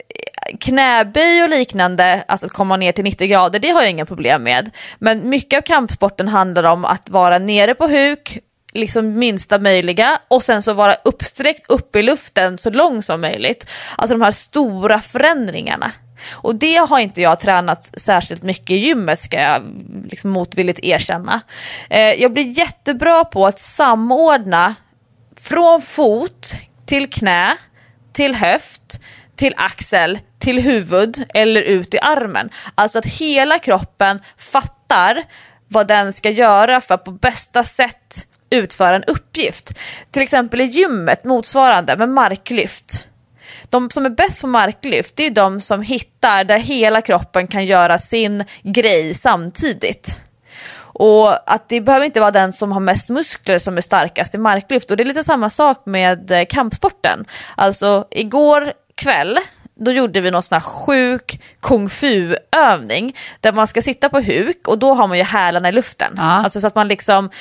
knäböj och liknande, alltså att komma ner till 90 grader, det har jag inga problem med. Men mycket av kampsporten handlar om att vara nere på huk, liksom minsta möjliga, och sen så vara uppsträckt upp i luften så långt som möjligt. Alltså de här stora förändringarna. Och det har inte jag tränat särskilt mycket i gymmet, ska jag liksom motvilligt erkänna. Jag blir jättebra på att samordna från fot till knä, till höft, till axel, till huvud eller ut i armen. Alltså att hela kroppen fattar vad den ska göra för att på bästa sätt utföra en uppgift. Till exempel i gymmet motsvarande med marklyft. De som är bäst på marklyft, det är de som hittar där hela kroppen kan göra sin grej samtidigt. Och att det behöver inte vara den som har mest muskler som är starkast i marklyft. Och det är lite samma sak med kampsporten. Alltså igår kväll, då gjorde vi någon sån här sjuk kung fu-övning där man ska sitta på huk, och då har man ju hälarna i luften. Ja. Alltså så att man liksom,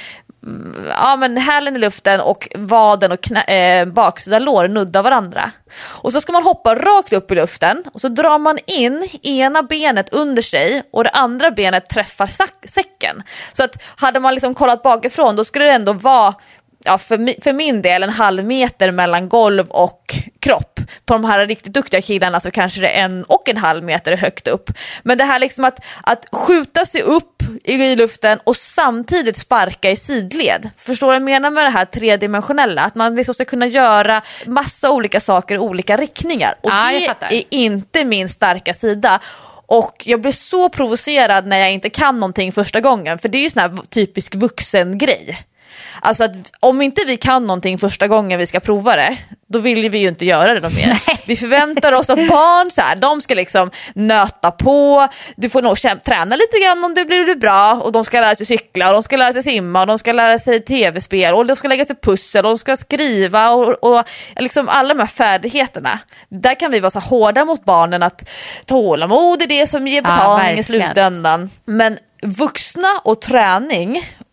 men hälen i luften och vaden och baksida lår nuddar varandra. Och så ska man hoppa rakt upp i luften, och så drar man in ena benet under sig och det andra benet träffar säcken. Så att hade man liksom kollat bakifrån, då skulle det ändå vara, för min del, 1,5 meter mellan golv och kropp. På de här riktigt duktiga killarna så kanske det är 1,5 meter högt upp. Men det här liksom att skjuta sig upp i luften och samtidigt sparka i sidled. Förstår du vad jag menar med det här tredimensionella? Att man liksom ska kunna göra massa olika saker i olika riktningar. Och det är inte min starka sida. Och jag blir så provocerad när jag inte kan någonting första gången. För det är ju sån här typisk vuxen grej. Alltså att om inte vi kan någonting första gången vi ska prova det, då vill vi ju inte göra det mer. Nej. Vi förväntar oss att barn så här, de ska liksom nöta på. Du får nog träna lite grann om det blir bra. Och de ska lära sig cykla, och de ska lära sig simma, och de ska lära sig tv-spel, och de ska lägga sig pussel, och de ska skriva, och liksom alla de här färdigheterna. Där kan vi vara så hårda mot barnen att tålamod är det som ger betalning i slutändan. Men vuxna och träning,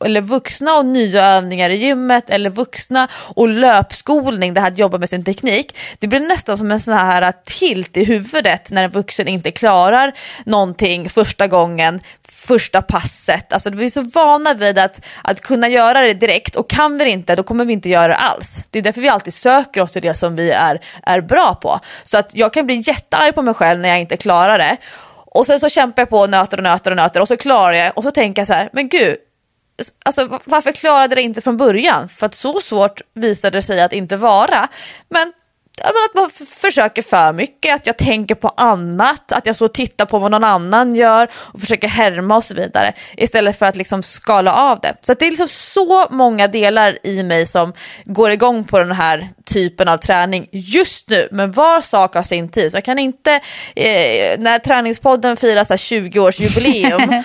eller vuxna och nya övningar i gymmet, eller vuxna och löpskolning, det här att jobba med sin teknik. Det blir nästan som en sån här tilt i huvudet när en vuxen inte klarar någonting första gången, första passet. Alltså vi är så vana vid att kunna göra det direkt, och kan vi det inte, då kommer vi inte göra det alls. Det är därför vi alltid söker oss till det som vi är bra på. Så att jag kan bli jättearg på mig själv när jag inte klarar det. Och sen så kämpar jag på och nöter och så klarar jag, och så tänker jag så här, men gud, alltså varför klarade det inte från början? För att så svårt visade det sig att inte vara. Men att man försöker för mycket, att jag tänker på annat, att jag så tittar på vad någon annan gör och försöker härma och så vidare, istället för att liksom skala av det. Så att det är liksom så många delar i mig som går igång på den här typen av träning just nu, men var sak har sin tid. Så jag kan inte, när träningspodden firar 20-årsjubileum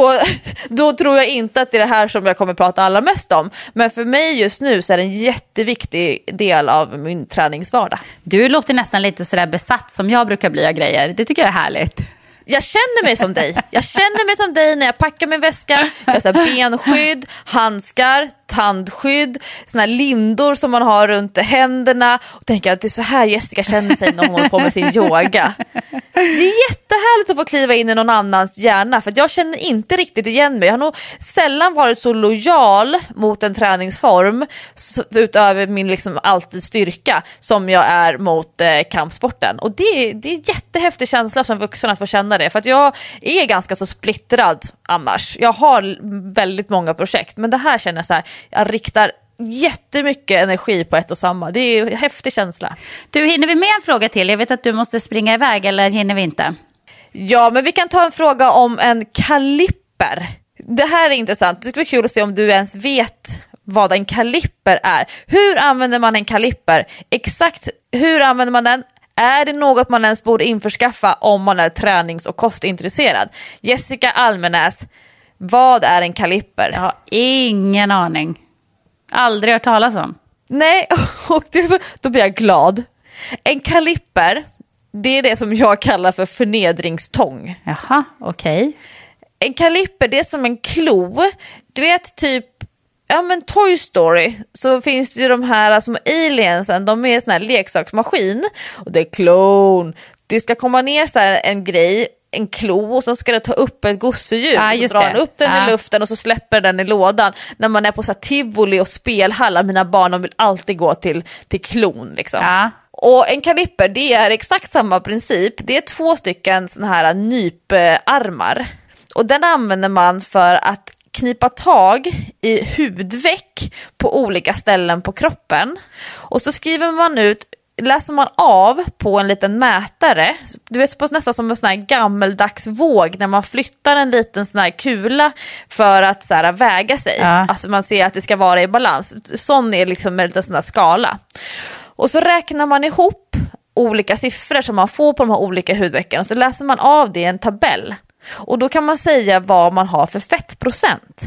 då tror jag inte att det är det här som jag kommer prata allra mest om. Men för mig just nu så är det en jätteviktig del av min träningsvardag. Du låter nästan lite sådär besatt som jag brukar bli av grejer. Det tycker jag är härligt. Jag känner mig som dig. Jag känner mig som dig när jag packar min väska. Jag har så här benskydd, handskar, tandskydd, såna här lindor som man har runt händerna, och tänker att det är så här Jessica känner sig när hon håller på med sin yoga. Det är jättehärligt att få kliva in i någon annans hjärna, för att jag känner inte riktigt igen mig. Jag har nog sällan varit så lojal mot en träningsform utöver min liksom alltid styrka som jag är mot kampsporten. Och det är jättehäftig känsla som vuxen att få känna det, för att jag är ganska så splittrad annars. Jag har väldigt många projekt, men det här känner jag så här, jag riktar jättemycket energi på ett och samma. Det är en häftig känsla. Du, hinner vi med en fråga till? Jag vet att du måste springa iväg, eller hinner vi inte? Ja, men vi kan ta en fråga om en kalipper. Det här är intressant. Det skulle vara kul att se om du ens vet vad en kalipper är. Hur använder man en kalipper? Exakt hur använder man den? Är det något man ens borde införskaffa om man är tränings- och kostintresserad? Jessica Almenäs, vad är en kalipper? Jag har ingen aning. Aldrig hört talas om. Nej, och då blir jag glad. En kalipper, det är det som jag kallar för förnedringstång. Jaha, okej. En kalipper, det är som en klo. Du vet typ, ja men Toy Story, så finns det ju de här som aliensen, de är en sån här leksaksmaskin. Och det är klon. Det ska komma ner så här en grej, en klo, och så ska det ta upp ett gosedjur, och så drar den upp den i luften och så släpper den i lådan. När man är på så här tivoli och spelhallar, mina barn, de vill alltid gå till klon liksom. Ja. Och en kalipper, det är exakt samma princip. Det är 2 stycken såna här nyparmar, och den använder man för att knipa tag i hudveck på olika ställen på kroppen. Och så skriver man ut, läser man av på en liten mätare, du vet, på nästan som en sån här gammeldags våg när man flyttar en liten sån här kula för att så här väga sig. Ja. Alltså man ser att det ska vara i balans. Sån är liksom en liten sån här skala. Och så räknar man ihop olika siffror som man får på de här olika hudvecken, och så läser man av det i en tabell. Och då kan man säga vad man har för fettprocent.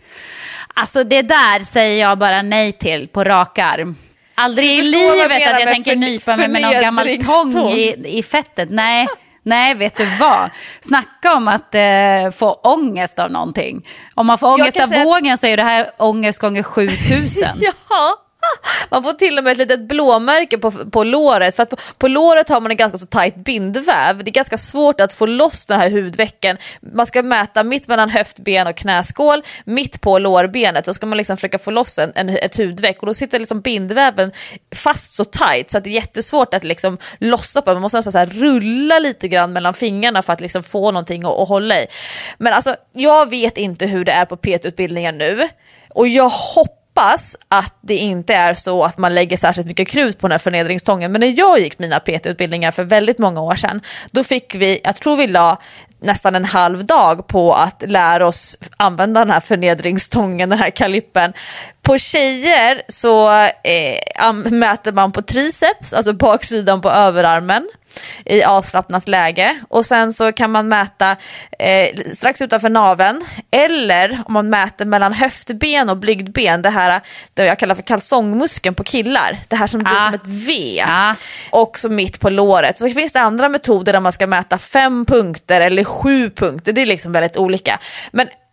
Alltså det där säger jag bara nej till på rak arm. Aldrig i livet att jag tänker nypa mig med någon gammal tång i fettet. Nej, vet du vad? Snacka om att få ångest av någonting. Om man får ångest av vågen så är det här ångest gånger 7000. Ja. Man får till och med ett litet blåmärke på låret, för att på låret har man en ganska så tajt bindväv. Det är ganska svårt att få loss den här hudvecken. Man ska mäta mitt mellan höftben och knäskål, mitt på lårbenet, så ska man liksom försöka få loss ett hudveck, och då sitter liksom bindväven fast så tajt så att det är jättesvårt att liksom lossa på. Man måste nästan så här rulla lite grann mellan fingrarna för att liksom få någonting att hålla i. Men alltså, jag vet inte hur det är på PT-utbildningen nu, och jag hoppas att det inte är så att man lägger särskilt mycket krut på den här förnedringstången. Men när jag gick mina PT-utbildningar för väldigt många år sedan, då fick vi, jag tror vi la nästan en halv dag på att lära oss använda den här förnedringstången, den här kalippen. På tjejer så mäter man på triceps, alltså baksidan på överarmen i avslappnat läge, och sen så kan man mäta strax utanför naveln, eller om man mäter mellan höftben och blygdben, det här det jag kallar för kalsongmuskeln på killar, det här som blir som ett V, och så mitt på låret. Så finns det andra metoder där man ska mäta 5 punkter eller 7 punkter, det är liksom väldigt olika. Men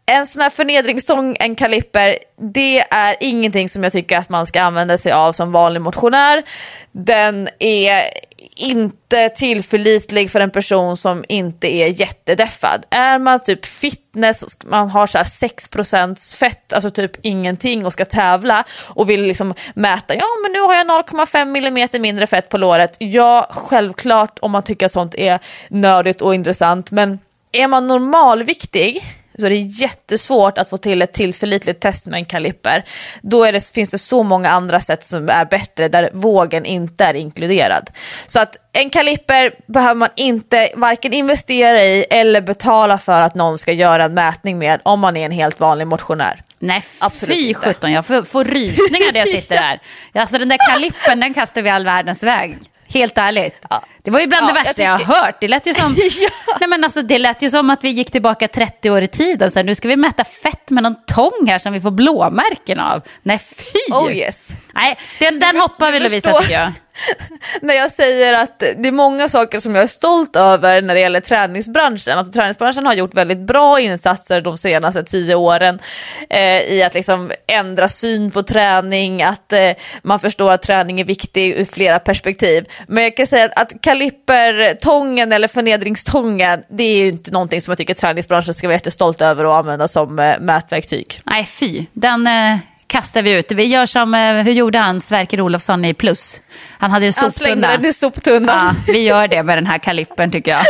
en sån här förnedringstång, en kaliper, det är ingenting som jag tycker att man ska använda sig av som vanlig motionär. Den är inte tillförlitlig för en person som inte är jättedeffad. Är man typ fitness, man har så här 6% fett, alltså typ ingenting, och ska tävla och vill liksom mäta, ja men nu har jag 0,5 millimeter mindre fett på låret. Ja, självklart om man tycker att sånt är nördigt och intressant, men är man normalviktig så är det jättesvårt att få till ett tillförlitligt test med en kaliper. Då finns det så många andra sätt som är bättre där vågen inte är inkluderad. Så att en kaliper behöver man inte varken investera i eller betala för att någon ska göra en mätning med om man är en helt vanlig motionär. Nej, fy 17, jag får rysningar när jag sitter där. Alltså den där kalippen, den kastar vi all världens väg. Helt ärligt. Ja. Det var ju bland det värsta jag har hört. Det lät ju som, nej men alltså, det lät ju som att vi gick tillbaka 30 år i tiden. Så nu ska vi mäta fett med någon tång här som vi får blåmärken av. Nej, fy! Oh yes. Nej, den hoppar vi, Lovisa, tycker jag. När jag säger att det är många saker som jag är stolt över när det gäller träningsbranschen. Alltså, träningsbranschen har gjort väldigt bra insatser de senaste 10 åren i att liksom ändra syn på träning, att man förstår att träning är viktig ur flera perspektiv. Men jag kan säga att kalipertången eller förnedringstången, det är ju inte någonting som jag tycker träningsbranschen ska vara jättestolt över att använda som mätverktyg. Nej, fy. Den kastar vi ut. Vi gör som, hur gjorde han, Sverker Olofsson i Plus? Han hade en soptunna. Han slängde den i soptunnan. Ja, vi gör det med den här kalipern, tycker jag.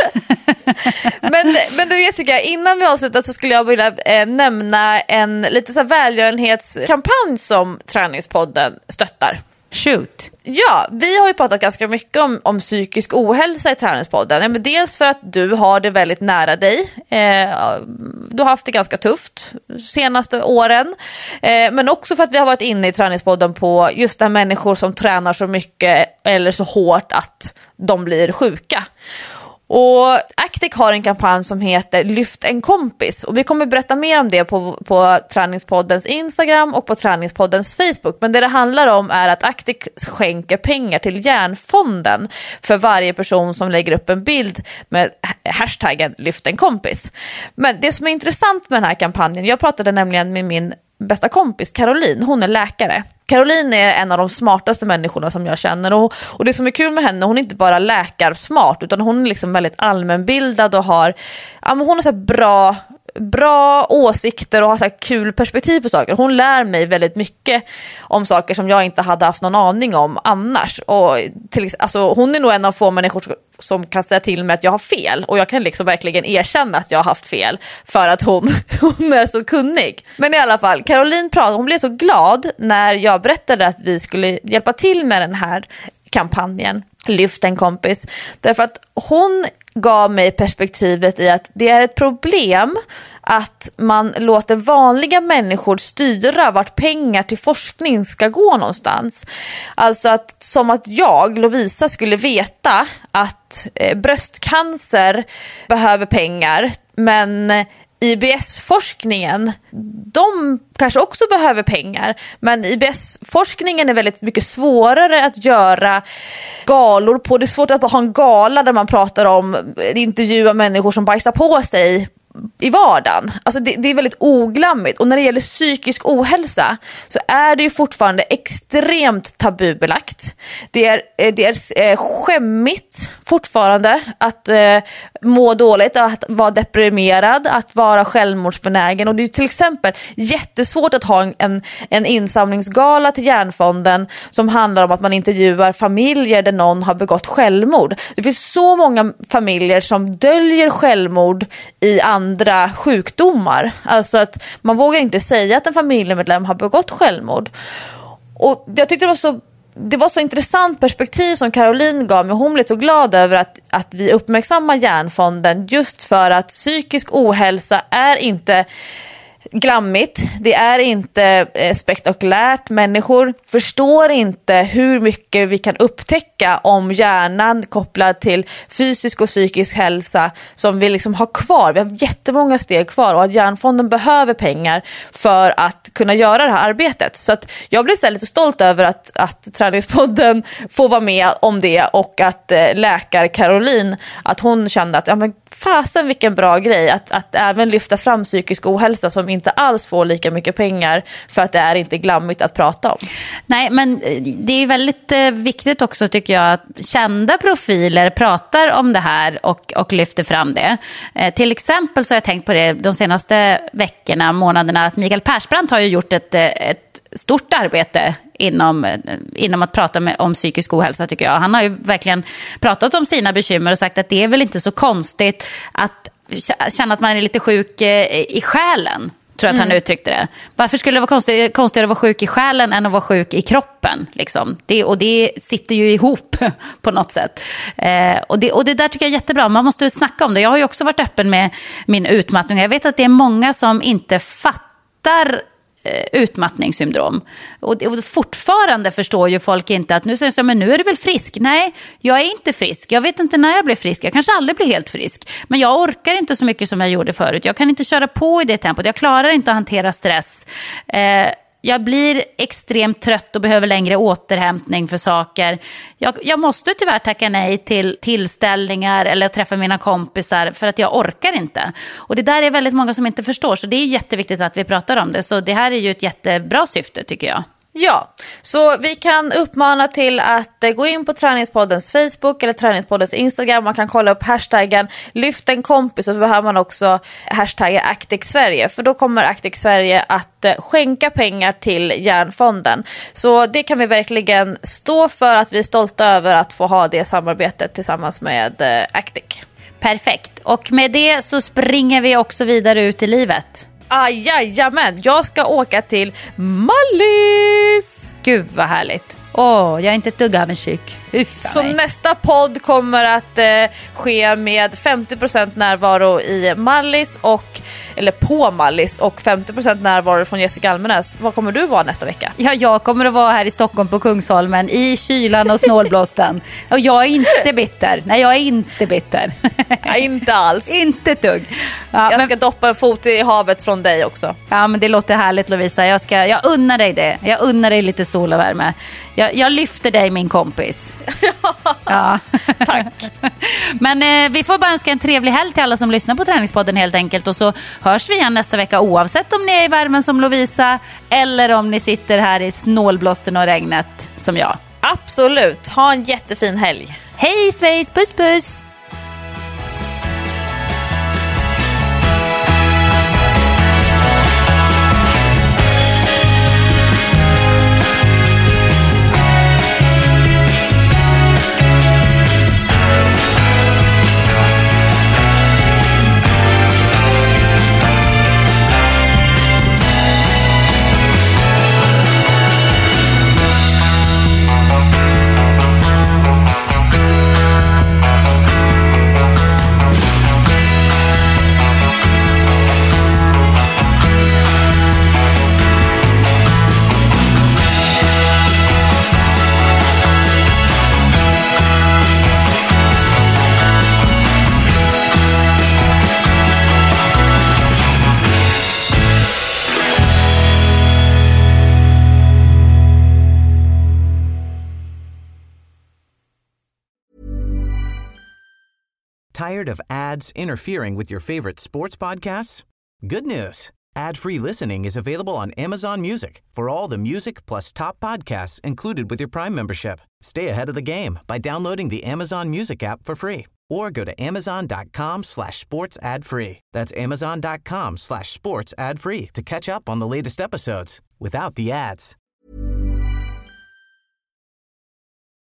men du vet, Jessica, innan vi avslutar så skulle jag vilja nämna en lite så här välgörenhetskampanj som Träningspodden stöttar. Shoot. Ja, vi har ju pratat ganska mycket om psykisk ohälsa i Träningspodden. Ja, men dels för att du har det väldigt nära dig. Du har haft det ganska tufft senaste åren. Men också för att vi har varit inne i Träningspodden på just de människor som tränar så mycket eller så hårt att de blir sjuka. Och Actic har en kampanj som heter Lyft en kompis, och vi kommer berätta mer om det på Träningspoddens Instagram och på Träningspoddens Facebook. Men det handlar om är att Actic skänker pengar till Hjärnfonden för varje person som lägger upp en bild med hashtaggen Lyft en kompis. Men det som är intressant med den här kampanjen, jag pratade nämligen med min bästa kompis Caroline, hon är läkare. Caroline är en av de smartaste människorna som jag känner, och det som är kul med henne, hon är inte bara läkarsmart utan hon är liksom väldigt allmänbildad och har så här bra åsikter och har så här kul perspektiv på saker. Hon lär mig väldigt mycket om saker som jag inte hade haft någon aning om annars. Och hon är nog en av få människor som kan säga till mig att jag har fel, och jag kan liksom verkligen erkänna att jag har haft fel för att hon är så kunnig. Men i alla fall, Caroline hon blev så glad när jag berättade att vi skulle hjälpa till med den här kampanjen Lyft en kompis, därför att hon gav mig perspektivet i att det är ett problem att man låter vanliga människor styra vart pengar till forskning ska gå någonstans. Alltså som att jag, Lovisa, skulle veta att bröstcancer behöver pengar, men IBS-forskningen, de kanske också behöver pengar, men IBS-forskningen är väldigt mycket svårare att göra galor på. Det är svårt att ha en gala där man pratar om, intervjua människor som bajsar på sig i vardagen. Alltså det är väldigt oglammigt. Och när det gäller psykisk ohälsa så är det ju fortfarande extremt tabubelagt. Det är skämmigt fortfarande att må dåligt, att vara deprimerad, att vara självmordsbenägen. Och det är till exempel jättesvårt att ha en insamlingsgala till Hjärnfonden som handlar om att man intervjuar familjer där någon har begått självmord. Det finns så många familjer som döljer självmord i andra sjukdomar. Alltså att man vågar inte säga att en familjemedlem har begått självmord. Och jag tyckte det var så intressant perspektiv som Caroline gav mig. Hon blev så glad över att vi uppmärksammar Hjärnfonden, just för att psykisk ohälsa är inte glammigt, det är inte spektakulärt. Människor förstår inte hur mycket vi kan upptäcka om hjärnan kopplad till fysisk och psykisk hälsa som vi liksom har kvar. Vi har jättemånga steg kvar och att Hjärnfonden behöver pengar för att kunna göra det här arbetet. Så att jag blir så lite stolt över att Träningspodden får vara med om det och att läkare Caroline, att hon kände att ja, men fasen vilken bra grej att även lyfta fram psykisk ohälsa som inte alls får lika mycket pengar för att det är inte glammigt att prata om. Nej, men det är väldigt viktigt också tycker jag att kända profiler pratar om det här och lyfter fram det. Till exempel så har jag tänkt på det de senaste veckorna, månaderna, att Mikael Persbrandt har ju gjort ett stort arbete inom att prata om psykisk ohälsa tycker jag. Han har ju verkligen pratat om sina bekymmer och sagt att det är väl inte så konstigt att känna att man är lite sjuk i själen. Tror jag att han uttryckte det. Varför skulle det vara konstigare att vara sjuk i själen än att vara sjuk i kroppen? Liksom? Det sitter ju ihop på något sätt. Och det där tycker jag är jättebra. Man måste snacka om det. Jag har ju också varit öppen med min utmattning. Jag vet att det är många som inte fattar utmattningssyndrom. Och fortfarande förstår ju folk inte att nu säger men nu är du väl frisk? Nej, jag är inte frisk. Jag vet inte när jag blir frisk. Jag kanske aldrig blir helt frisk. Men jag orkar inte så mycket som jag gjorde förut. Jag kan inte köra på i det tempot. Jag klarar inte att hantera stress. Jag blir extremt trött och behöver längre återhämtning för saker. Jag måste tyvärr tacka nej till tillställningar eller träffa mina kompisar för att jag orkar inte. Och det där är väldigt många som inte förstår, så det är jätteviktigt att vi pratar om det. Så det här är ju ett jättebra syfte tycker jag. Ja, så vi kan uppmana till att gå in på Träningspoddens Facebook eller Träningspoddens Instagram. Man kan kolla upp hashtaggen Lyft en kompis och så behöver man också hashtagga Actic Sverige. För då kommer Actic Sverige att skänka pengar till Hjärnfonden. Så det kan vi verkligen stå för, att vi är stolta över att få ha det samarbetet tillsammans med Actic. Perfekt, och med det så springer vi också vidare ut i livet. Jajamän, jag ska åka till Mallis. Gud vad härligt. Jag är inte ett dugg avundsjuk. Så nästa podd kommer att ske med 50% närvaro i Mallis eller på Mallis och 50% närvaro från Jessica Almenäs. Vad kommer du vara nästa vecka? Ja, jag kommer att vara här i Stockholm på Kungsholmen i kylan och snålblåsten. Och jag är inte bitter. Nej, jag är inte bitter. Nej, inte alls. Inte ett dugg. Ja, jag ska doppa en fot i havet från dig också. Ja, men det låter härligt, Lovisa. Jag unnar dig det. Jag unnar dig lite sol och värme. Jag lyfter dig, min kompis. Ja. Tack. Men vi får bara önska en trevlig helg till alla som lyssnar på Träningspodden helt enkelt. Och så hörs vi igen nästa vecka, oavsett om ni är i värmen som Lovisa eller om ni sitter här i snålblåsten och regnet som jag. Absolut. Ha en jättefin helg. Hej svejs, puss puss. Tired of ads interfering with your favorite sports podcasts? Good news. Ad-free listening is available on Amazon Music for all the music plus top podcasts included with your Prime membership. Stay ahead of the game by downloading the Amazon Music app for free or go to amazon.com/sports ad free. That's amazon.com/sports ad free to catch up on the latest episodes without the ads.